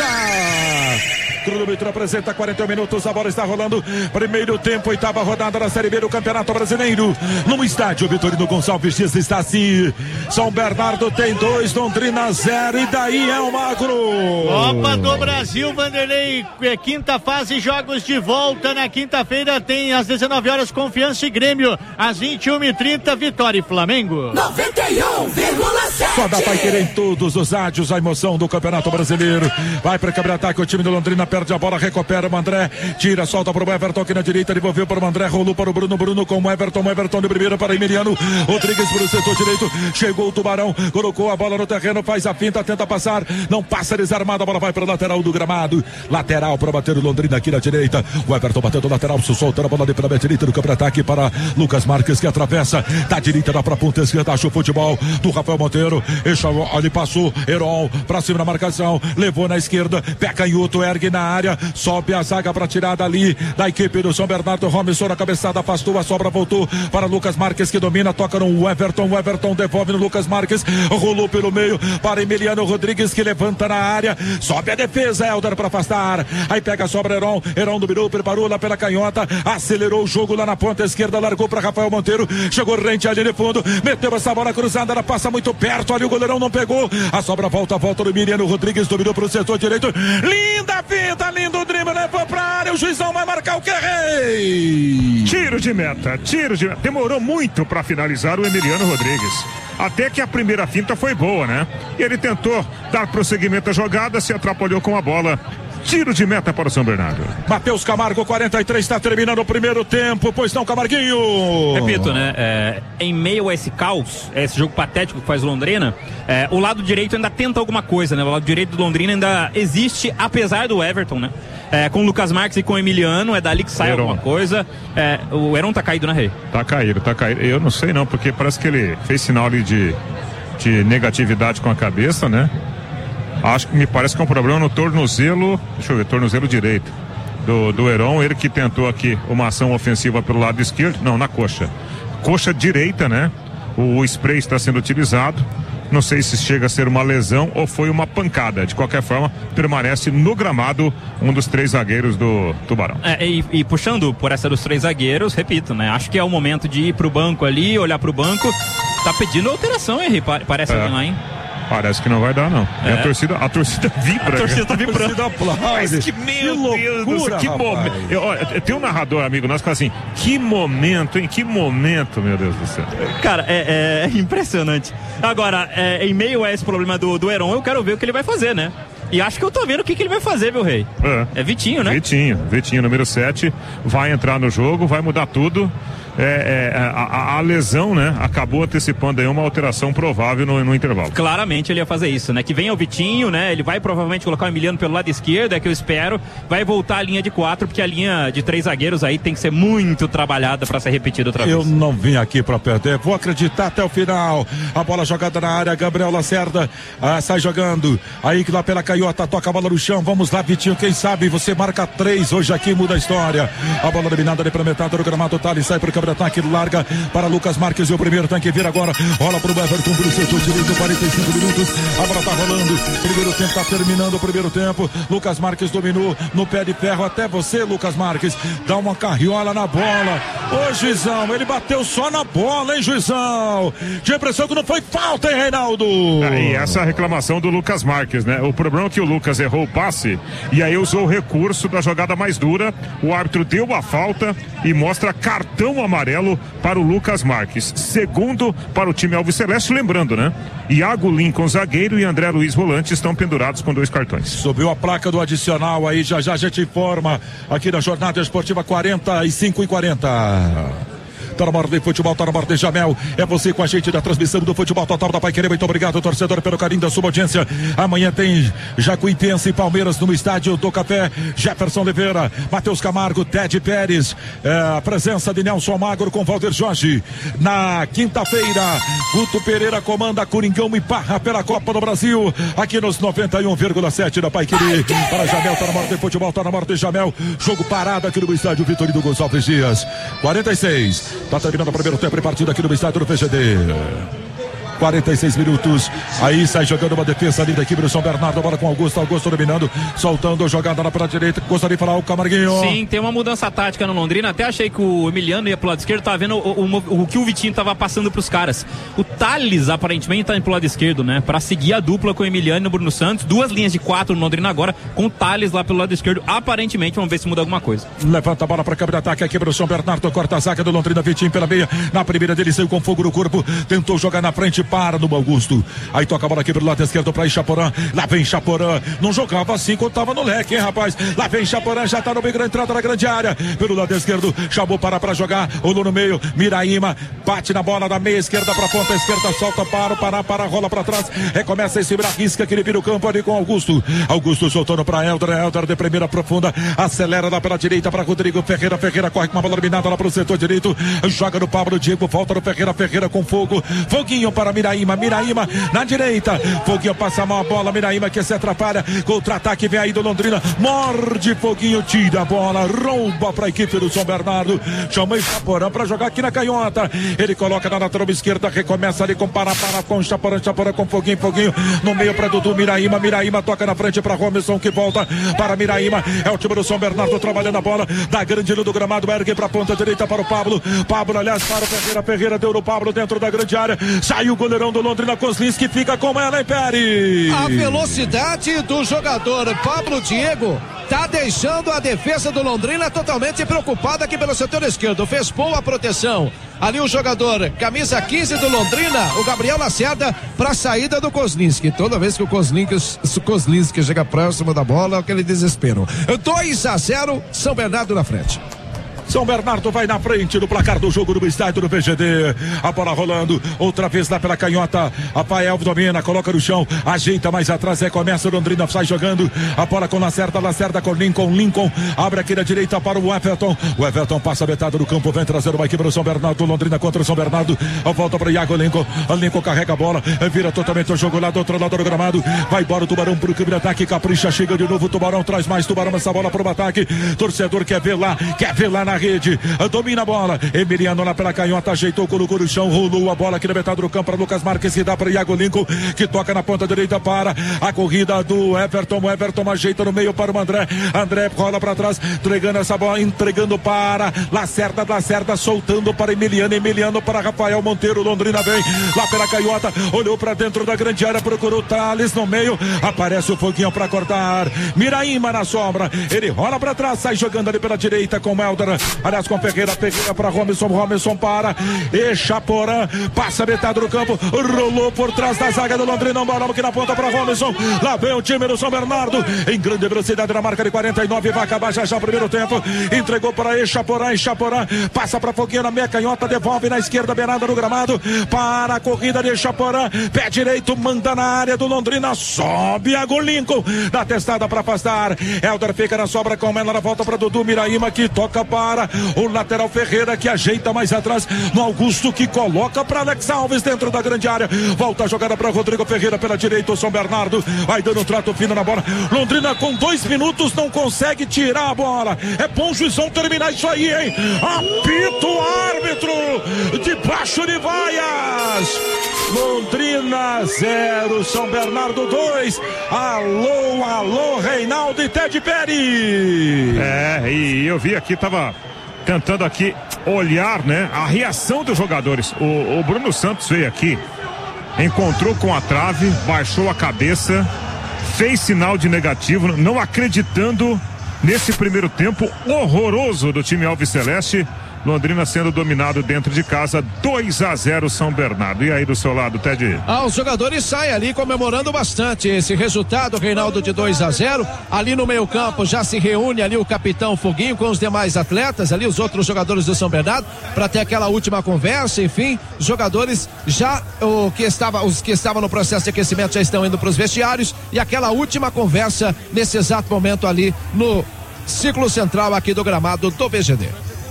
[SPEAKER 3] Cronômetro apresenta quarenta e um minutos, a bola está rolando. Primeiro tempo, oitava rodada da Série B do Campeonato Brasileiro. No estádio Vitorino Gonçalves Dias está assim. São Bernardo tem dois, Londrina zero, e daí é o Magro.
[SPEAKER 6] Copa do Brasil, Vanderlei, é quinta fase, jogos de volta. Na quinta-feira tem às dezenove horas Confiança e Grêmio, às vinte e uma e trinta Vitória e Flamengo.
[SPEAKER 5] noventa e um vírgula sete.
[SPEAKER 3] Só dá pra querer em todos os rádios a emoção do Campeonato Brasileiro. Vai para câmera de ataque, o time do Londrina perde a bola, recupera o André, tira, solta para o Everton aqui na direita, devolveu para o André, rolou para o Bruno, Bruno com o Everton, o Everton de primeira para Emiliano Rodrigues para o setor direito, chegou o Tubarão, colocou a bola no terreno, faz a finta, tenta passar, não passa, desarmado, a bola vai para o lateral do gramado, lateral para bater o Londrina aqui na direita, o Everton batendo o lateral, soltando a bola de pela direita do campo de ataque para Lucas Marques, que atravessa da direita da pra ponta esquerda, acha o futebol do Rafael Monteiro, ele passou, Heron para cima da marcação, levou na esquerda, pé canhoto, ergue na área, sobe a zaga para tirada ali da equipe do São Bernardo. Robinson na cabeçada, afastou, a sobra voltou para Lucas Marques, que domina, toca no Everton, o Everton devolve no Lucas Marques, rolou pelo meio para Emiliano Rodrigues, que levanta na área, sobe a defesa, Helder para afastar, aí pega a sobra, Heron, Heron dominou, preparou lá pela canhota, acelerou o jogo lá na ponta esquerda, largou para Rafael Monteiro, chegou rente ali no fundo, meteu essa bola cruzada, ela passa muito perto ali, o goleirão não pegou, a sobra volta, volta do Emiliano Rodrigues, dominou para o setor direito, linda finta, lindo drible, levou pra área, o juizão vai marcar o que, Rei?
[SPEAKER 1] Tiro de meta, tiro de meta. Demorou muito para finalizar o Emiliano Rodrigues. Até que a primeira finta foi boa, né? E ele tentou dar prosseguimento à jogada, se atrapalhou com a bola. Tiro de meta para o São Bernardo.
[SPEAKER 3] Matheus Camargo, quarenta e três, está terminando o primeiro tempo, pois não, Camarguinho?
[SPEAKER 4] Repito, né? É, em meio a esse caos, a esse jogo patético que faz o Londrina, é, o lado direito ainda tenta alguma coisa, né? O lado direito do Londrina ainda existe, apesar do Everton, né? É, com o Lucas Marques e com o Emiliano, é dali que sai Heron. Alguma coisa. É, o Heron tá caído, né, Rei?
[SPEAKER 1] Tá caído, tá caído. Eu não sei não, porque parece que ele fez sinal ali de, de negatividade com a cabeça, né? Acho que me parece que é um problema no tornozelo, deixa eu ver, tornozelo direito do, do Heron, ele que tentou aqui uma ação ofensiva pelo lado esquerdo, não, na coxa, coxa direita, né? O, o spray está sendo utilizado, não sei se chega a ser uma lesão ou foi uma pancada, de qualquer forma, permanece no gramado um dos três zagueiros do Tubarão.
[SPEAKER 4] É, e, e puxando por essa dos três zagueiros, repito, né? Acho que é o momento de ir pro banco ali, olhar pro banco, tá pedindo alteração, hein, parece é. alguém lá, hein?
[SPEAKER 1] Parece que não vai dar, não.
[SPEAKER 4] É.
[SPEAKER 1] E a torcida, a torcida vibra.
[SPEAKER 4] A torcida tá vibrando.
[SPEAKER 1] Mas que, meu
[SPEAKER 3] que
[SPEAKER 1] Deus do céu, que momento. Tem um narrador, amigo nosso, que fala assim, que momento, hein? Que momento, meu Deus do céu.
[SPEAKER 4] Cara, é, é impressionante. Agora, é, em meio a esse problema do, do Heron, eu quero ver o que ele vai fazer, né? E acho que eu tô vendo o que, que ele vai fazer, meu rei. É, é Vitinho, né?
[SPEAKER 1] Vitinho, Vitinho, número sete, vai entrar no jogo, vai mudar tudo. É, é, a, a lesão, né, acabou antecipando aí uma alteração provável no, no intervalo.
[SPEAKER 4] Claramente ele ia fazer isso, né? Que venha o Vitinho, né? Ele vai provavelmente colocar o Emiliano pelo lado esquerdo, é que eu espero. Vai voltar a linha de quatro, porque a linha de três zagueiros aí tem que ser muito trabalhada para ser repetida outra vez.
[SPEAKER 3] Eu não vim aqui para perder, vou acreditar até o final. A bola jogada na área, Gabriel Lacerda ah, sai jogando. Aí que lá pela canhota, toca a bola no chão. Vamos lá, Vitinho, quem sabe você marca três hoje aqui, muda a história. A bola dominada ali para metade do gramado, Thales sai para o câmera ataque, larga para Lucas Marques e o primeiro tanque vira agora, rola para o Everton para o setor direito, quarenta e cinco minutos, a bola tá rolando, primeiro tempo tá terminando o primeiro tempo, Lucas Marques dominou no pé de ferro, até você, Lucas Marques, dá uma carriola na bola. Ô juizão, ele bateu só na bola, hein, juizão? Tinha impressão que não foi falta, hein, Reinaldo?
[SPEAKER 1] Aí, essa reclamação do Lucas Marques, né? O problema é que o Lucas errou o passe e aí usou o recurso da jogada mais dura, o árbitro deu a falta e mostra cartão amarelo para o Lucas Marques, segundo para o time alviceleste, lembrando, né? Iago Lincoln, zagueiro, e André Luiz, volante, estão pendurados com dois cartões.
[SPEAKER 3] Subiu a placa do adicional aí, já já a gente informa aqui na Jornada Esportiva quarenta e cinco e quarenta. Tá na hora de futebol, tá na hora de Jamel. É você com a gente da transmissão do futebol total da Paiquerê. Muito obrigado, torcedor, pelo carinho da sua audiência. Amanhã tem Jacuipense e Palmeiras no estádio do Café. Jefferson Oliveira, Matheus Camargo, Ted Pérez. É, a presença de Nelson Magro com Walter Jorge. Na quinta-feira, Guto Pereira comanda Coringão e Barra pela Copa do Brasil. Aqui nos noventa e um vírgula sete da Paiquerê. Para Jamel, tá na hora de futebol, tá na hora de Jamel. Jogo parado aqui no estádio Vitorino Gonçalves Dias. quarenta e seis. Tá terminando o primeiro tempo de partida aqui no estádio do P G D. quarenta e seis minutos, aí sai jogando uma defesa ali da equipe do São Bernardo, bola com Augusto, Augusto dominando, soltando, jogada lá para a direita, gostaria de falar o Camarguinho.
[SPEAKER 4] Sim, tem uma mudança tática no Londrina, até achei que o Emiliano ia pro lado esquerdo, tava vendo o, o, o que o Vitinho tava passando pros caras. O Thales aparentemente tá indo pro lado esquerdo, né, pra seguir a dupla com o Emiliano e o Bruno Santos, duas linhas de quatro no Londrina agora, com o Thales lá pelo lado esquerdo, aparentemente, vamos ver se muda alguma coisa.
[SPEAKER 3] Levanta a bola para câmera de ataque, a equipe do São Bernardo, corta a zaga do Londrina, Vitinho pela meia, na primeira dele saiu com fogo no corpo, tentou jogar na frente, para no Augusto. Aí toca a bola aqui pelo lado esquerdo para Ichaporã. Lá vem Ichaporã. Não jogava assim quando tava no leque, hein, rapaz? Lá vem Ichaporã, já tá no meio da entrada na grande área. Pelo lado esquerdo, chamou para para jogar. Olhou no meio, Miraíma bate na bola da meia esquerda para ponta esquerda, solta para, para, para, rola para trás. Recomeça esse risca que ele vira o campo ali com Augusto. Augusto soltando para Helder. Helder de primeira profunda, acelera lá pela direita para Rodrigo Ferreira. Ferreira corre com uma bola eliminada lá pro setor direito. Joga no Pablo Diego, volta no Ferreira. Ferreira com fogo. Foguinho para Miraíma. Miraíma na direita, Foguinho passa mal a bola, Miraíma que se atrapalha, contra-ataque vem aí do Londrina, morde Foguinho, tira a bola, rouba para a equipe do São Bernardo, chama Ichaporã para jogar aqui na canhota, ele coloca na lateral esquerda, recomeça ali com para, para com Ichaporã, Ichaporã com Foguinho, Foguinho no meio para Dudu, Miraíma, Miraíma toca na frente para Romerson que volta para Miraíma, é o time do São Bernardo trabalhando a bola, da grande do gramado, ergue para a ponta direita para o Pablo, Pablo aliás para o Ferreira, Ferreira deu no Pablo dentro da grande área, saiu o goleirão do Londrina, Kozlinski fica com ela, hein, Pérez?
[SPEAKER 2] A velocidade do jogador Pablo Diego tá deixando a defesa do Londrina totalmente preocupada aqui pelo setor esquerdo. Fez boa proteção. Ali o jogador, camisa quinze do Londrina, o Gabriel Lacerda, para a saída do Kozlinski. Toda vez que o Kozlinski, o Kozlinski chega próximo da bola, aquele desespero. dois a zero, São Bernardo na frente.
[SPEAKER 3] São Bernardo vai na frente do placar do jogo do estádio do P G D. A bola rolando, outra vez lá pela canhota. A Pael domina, coloca no chão, ajeita mais atrás, recomeça o Londrina, sai jogando. A bola com Lacerda, Lacerda com Lincoln, Lincoln abre aqui na direita para o Everton. O Everton passa a metade do campo, vem trazer uma equipe do São Bernardo. Londrina contra o São Bernardo. A volta para Iago Lincoln. A Lincoln carrega a bola, vira totalmente o jogo lá do outro lado do gramado. Vai embora o Tubarão pro campo de ataque, capricha, chega de novo. O Tubarão traz mais, Tubarão essa bola para o ataque. Torcedor quer ver lá, quer ver lá na rede, domina a bola, Emiliano lá pela canhota, ajeitou, colocou no chão, rolou a bola aqui na metade do campo para Lucas Marques, que dá para Iago Lincoln, que toca na ponta direita para a corrida do Everton, o Everton ajeita no meio para o André, André rola para trás, entregando essa bola, entregando para Lacerda, Lacerda soltando para Emiliano, Emiliano para Rafael Monteiro, Londrina vem lá pela canhota, olhou para dentro da grande área, procurou Thales no meio, aparece o Foguinho para cortar, Miraíma na sombra, ele rola para trás, sai jogando ali pela direita com o Helder, aliás com Ferreira, Ferreira para Robinson, Robinson para Echaporã, passa metade do campo, rolou por trás da zaga do Londrina, bola aqui na ponta para Robinson, lá vem o time do São Bernardo, em grande velocidade na marca de quarenta e nove, vai acabar já já o primeiro tempo, entregou para Echaporã, Echaporã, passa para Foguinho na meia canhota, devolve na esquerda, beirada no gramado, para a corrida de Echaporã, pé direito, manda na área do Londrina, sobe a Lincoln, dá testada para afastar, Helder fica na sobra com ela, na volta para Dudu Miraíma, que toca para o lateral Ferreira, que ajeita mais atrás no Augusto, que coloca para Alex Alves dentro da grande área, volta a jogada para Rodrigo Ferreira pela direita, o São Bernardo vai dando um trato fino na bola, Londrina com dois minutos não consegue tirar a bola, é bom juizão terminar isso aí, hein? Apito o árbitro debaixo de vaias, Londrina zero, São Bernardo dois, alô, alô, Reinaldo e Ted Peri.
[SPEAKER 1] É, e eu vi aqui, tava tentando aqui olhar, né, a reação dos jogadores. O, o Bruno Santos veio aqui, encontrou com a trave, baixou a cabeça, fez sinal de negativo, não acreditando nesse primeiro tempo horroroso do time Alves Celeste. Londrina sendo dominado dentro de casa, dois a zero São Bernardo. E aí do seu lado, Ted?
[SPEAKER 2] Ah, os jogadores saem ali comemorando bastante esse resultado, Reinaldo, de dois a zero. Ali no meio campo já se reúne ali o capitão Foguinho com os demais atletas, ali os outros jogadores do São Bernardo, para ter aquela última conversa. Enfim, os jogadores já, o que estava, os que estavam no processo de aquecimento já estão indo para os vestiários, e aquela última conversa nesse exato momento ali no ciclo central aqui do gramado do V G D.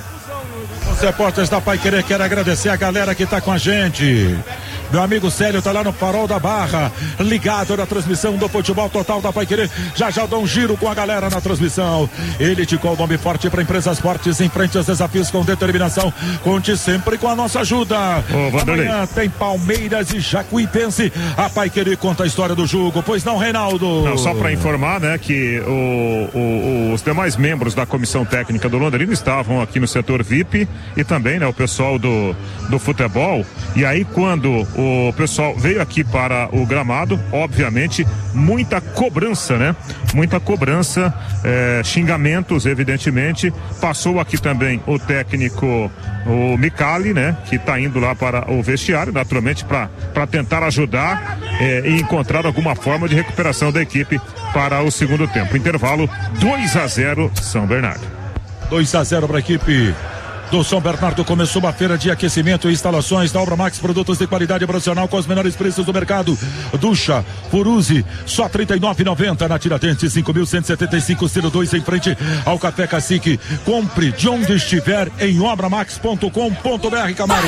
[SPEAKER 3] Os repórteres da Paiquerê querem agradecer a galera que está com a gente. Meu amigo Célio tá lá no Farol da Barra, ligado na transmissão do Futebol Total da Paiquerê. Já já dá um giro com a galera na transmissão. Elite com o nome forte para empresas fortes, em frente aos desafios com determinação. Conte sempre com a nossa ajuda.
[SPEAKER 1] Ô,
[SPEAKER 3] amanhã tem Palmeiras e Jacuipense. A Paiquerê conta a história do jogo. Pois não, Reinaldo?
[SPEAKER 1] Não, só para informar, né, que o, o, os demais membros da comissão técnica do Londrina estavam aqui no setor V I P e também, né, o pessoal do, do futebol. E aí quando o pessoal veio aqui para o gramado, obviamente, muita cobrança, né? Muita cobrança, é, xingamentos, evidentemente. Passou aqui também o técnico, o Micali, né? Que está indo lá para o vestiário, naturalmente, para para tentar ajudar é, e encontrar alguma forma de recuperação da equipe para o segundo tempo. Intervalo dois a zero São Bernardo.
[SPEAKER 3] dois a zero para a equipe do São Bernardo. Começou uma feira de aquecimento e instalações da Obra Max, produtos de qualidade profissional com os menores preços do mercado. Ducha, Furuse, só trinta e nove reais e noventa centavos na Tiradentes, cinco mil cento e setenta e cinco, Ciro dois, em frente ao Café Cacique. Compre de onde estiver em obramax ponto com ponto br, Camargo.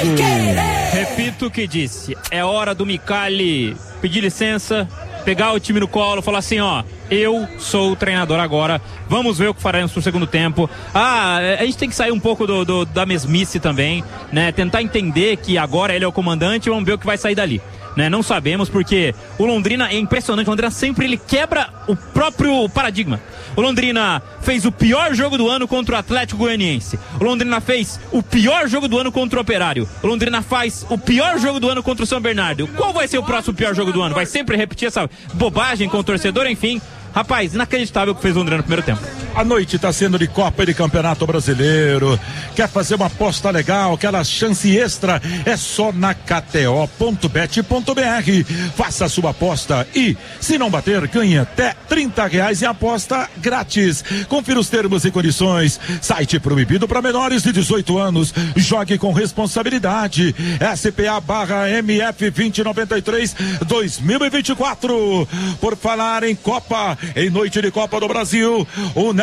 [SPEAKER 4] Repito o que disse, é hora do Micali pedir licença, pegar o time no colo, falar assim, ó, eu sou o treinador agora, vamos ver o que faremos pro segundo tempo. Ah, a gente tem que sair um pouco do, do, da mesmice também, né? Tentar entender que agora ele é o comandante e vamos ver o que vai sair dali. Né? Não sabemos, porque o Londrina é impressionante. O Londrina sempre ele quebra o próprio paradigma. O Londrina fez o pior jogo do ano contra o Atlético Goianiense. O Londrina fez o pior jogo do ano contra o Operário. O Londrina faz o pior jogo do ano contra o São Bernardo. Qual vai ser o próximo pior jogo do ano? Vai sempre repetir essa bobagem com o torcedor? Enfim, rapaz, inacreditável o que fez o Londrina no primeiro tempo.
[SPEAKER 3] A noite está sendo de Copa e de Campeonato Brasileiro. Quer fazer uma aposta legal, aquela chance extra? É só na K T O ponto bet ponto br. Faça a sua aposta e, se não bater, ganhe até trinta reais em aposta grátis. Confira os termos e condições. Site proibido para menores de dezoito anos. Jogue com responsabilidade. S P A barra M F vinte noventa e três dois mil e vinte e quatro. Por falar em Copa, em noite de Copa do Brasil, o Nelson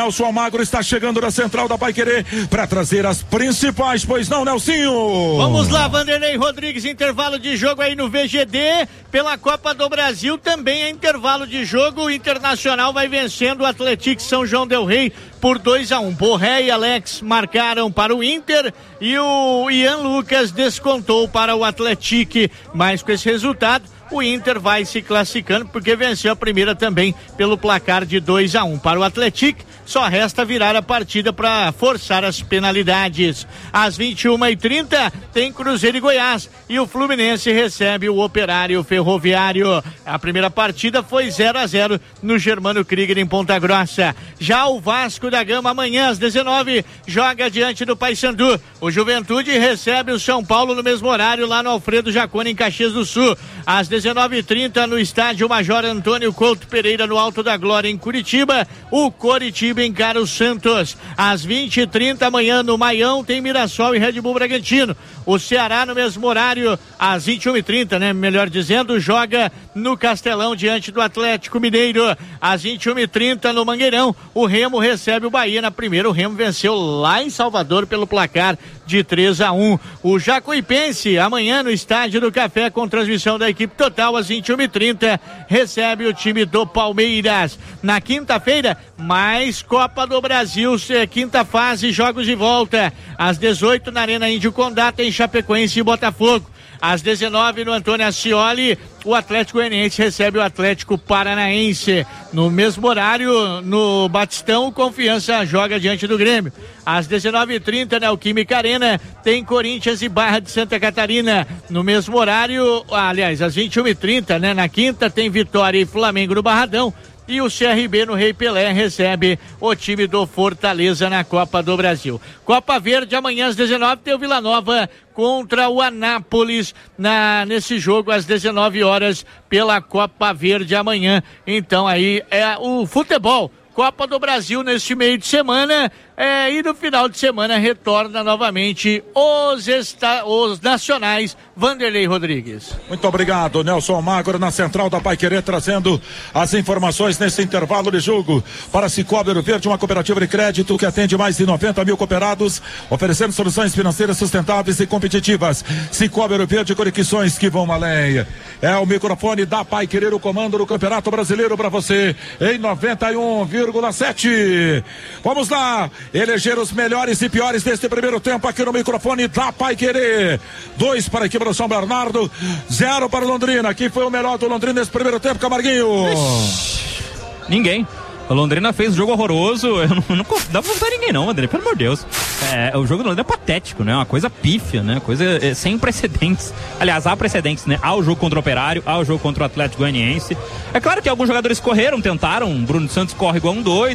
[SPEAKER 3] Nelson Almagro está chegando na central da Paiquerê para trazer as principais, pois não, Nelsinho?
[SPEAKER 6] Vamos lá, Vanderlei Rodrigues, intervalo de jogo aí no V G D, pela Copa do Brasil também é intervalo de jogo, o Internacional vai vencendo o Atlético São João del Rei por dois a um. Borré e Alex marcaram para o Inter e o Ian Lucas descontou para o Atlético, mas com esse resultado o Inter vai se classificando porque venceu a primeira também pelo placar de dois a um. Para o Atlético, só resta virar a partida para forçar as penalidades. Às vinte e uma e trinta tem Cruzeiro e Goiás e o Fluminense recebe o Operário Ferroviário. A primeira partida foi zero a zero no Germano Krieger em Ponta Grossa. Já o Vasco da Gama amanhã às dezenove joga diante do Paysandu. O Juventude recebe o São Paulo no mesmo horário lá no Alfredo Jaconi em Caxias do Sul. Às dezenove e trinta no estádio Major Antônio Couto Pereira no Alto da Glória em Curitiba, o Coritiba encara o Santos. Às vinte e trinta amanhã no Maião tem Mirassol e Red Bull Bragantino. O Ceará no mesmo horário, às vinte e uma e trinta, né, melhor dizendo, joga no Castelão diante do Atlético Mineiro. Às vinte e uma e trinta no Mangueirão, o Remo recebe o Bahia. Na primeira o Remo venceu lá em Salvador pelo placar de três a um. O Jacuipense amanhã no Estádio do Café com transmissão da equipe total às vinte e uma e trinta recebe o time do Palmeiras. Na quinta-feira, mais Copa do Brasil, quinta fase, jogos de volta. Às dezoito na Arena Índio Condá tem Chapecoense e Botafogo. Às dezenove no Antônio Ascioli, o Atlético Goianiense recebe o Atlético Paranaense. No mesmo horário, no Batistão, o Confiança joga diante do Grêmio. Às dezenove e trinta, na Neoquímica Arena, tem Corinthians e Barra de Santa Catarina. No mesmo horário, aliás, às vinte e uma e trinta, né, na quinta, tem Vitória e Flamengo no Barradão. E o C R B no Rei Pelé recebe o time do Fortaleza na Copa do Brasil. Copa Verde, amanhã às dezenove tem o Vila Nova contra o Anápolis na, nesse jogo às dezenove horas pela Copa Verde amanhã. Então aí é o futebol. Copa do Brasil neste meio de semana, é, e no final de semana retorna novamente os, esta, os nacionais. Vanderlei Rodrigues.
[SPEAKER 3] Muito obrigado, Nelson Almagro, na central da Paiquerê, trazendo as informações nesse intervalo de jogo. Para Cicobi Ouro Verde, uma cooperativa de crédito que atende mais de noventa mil cooperados, oferecendo soluções financeiras sustentáveis e competitivas. Cicobi Ouro Verde, conexões que vão além. É o microfone da Paiquerê, o comando do Campeonato Brasileiro para você em noventa e um vírgula sete. Vamos lá, eleger os melhores e piores deste primeiro tempo aqui no microfone da Paiquerê. Dois para a equipe do São Bernardo, zero para o Londrina. Quem foi o melhor do Londrina nesse primeiro tempo, Camarguinho?
[SPEAKER 4] Ninguém. A Londrina fez um jogo horroroso. Eu não, não dá pra votar ninguém não, André, pelo amor de Deus. É, o jogo do Londrina é patético, né? Uma coisa pífia, né? Coisa é, sem precedentes. Aliás, há precedentes, né? Há o jogo contra o Operário, há o jogo contra o Atlético Goianiense. É claro que alguns jogadores correram, tentaram. Bruno Santos corre igual um doido.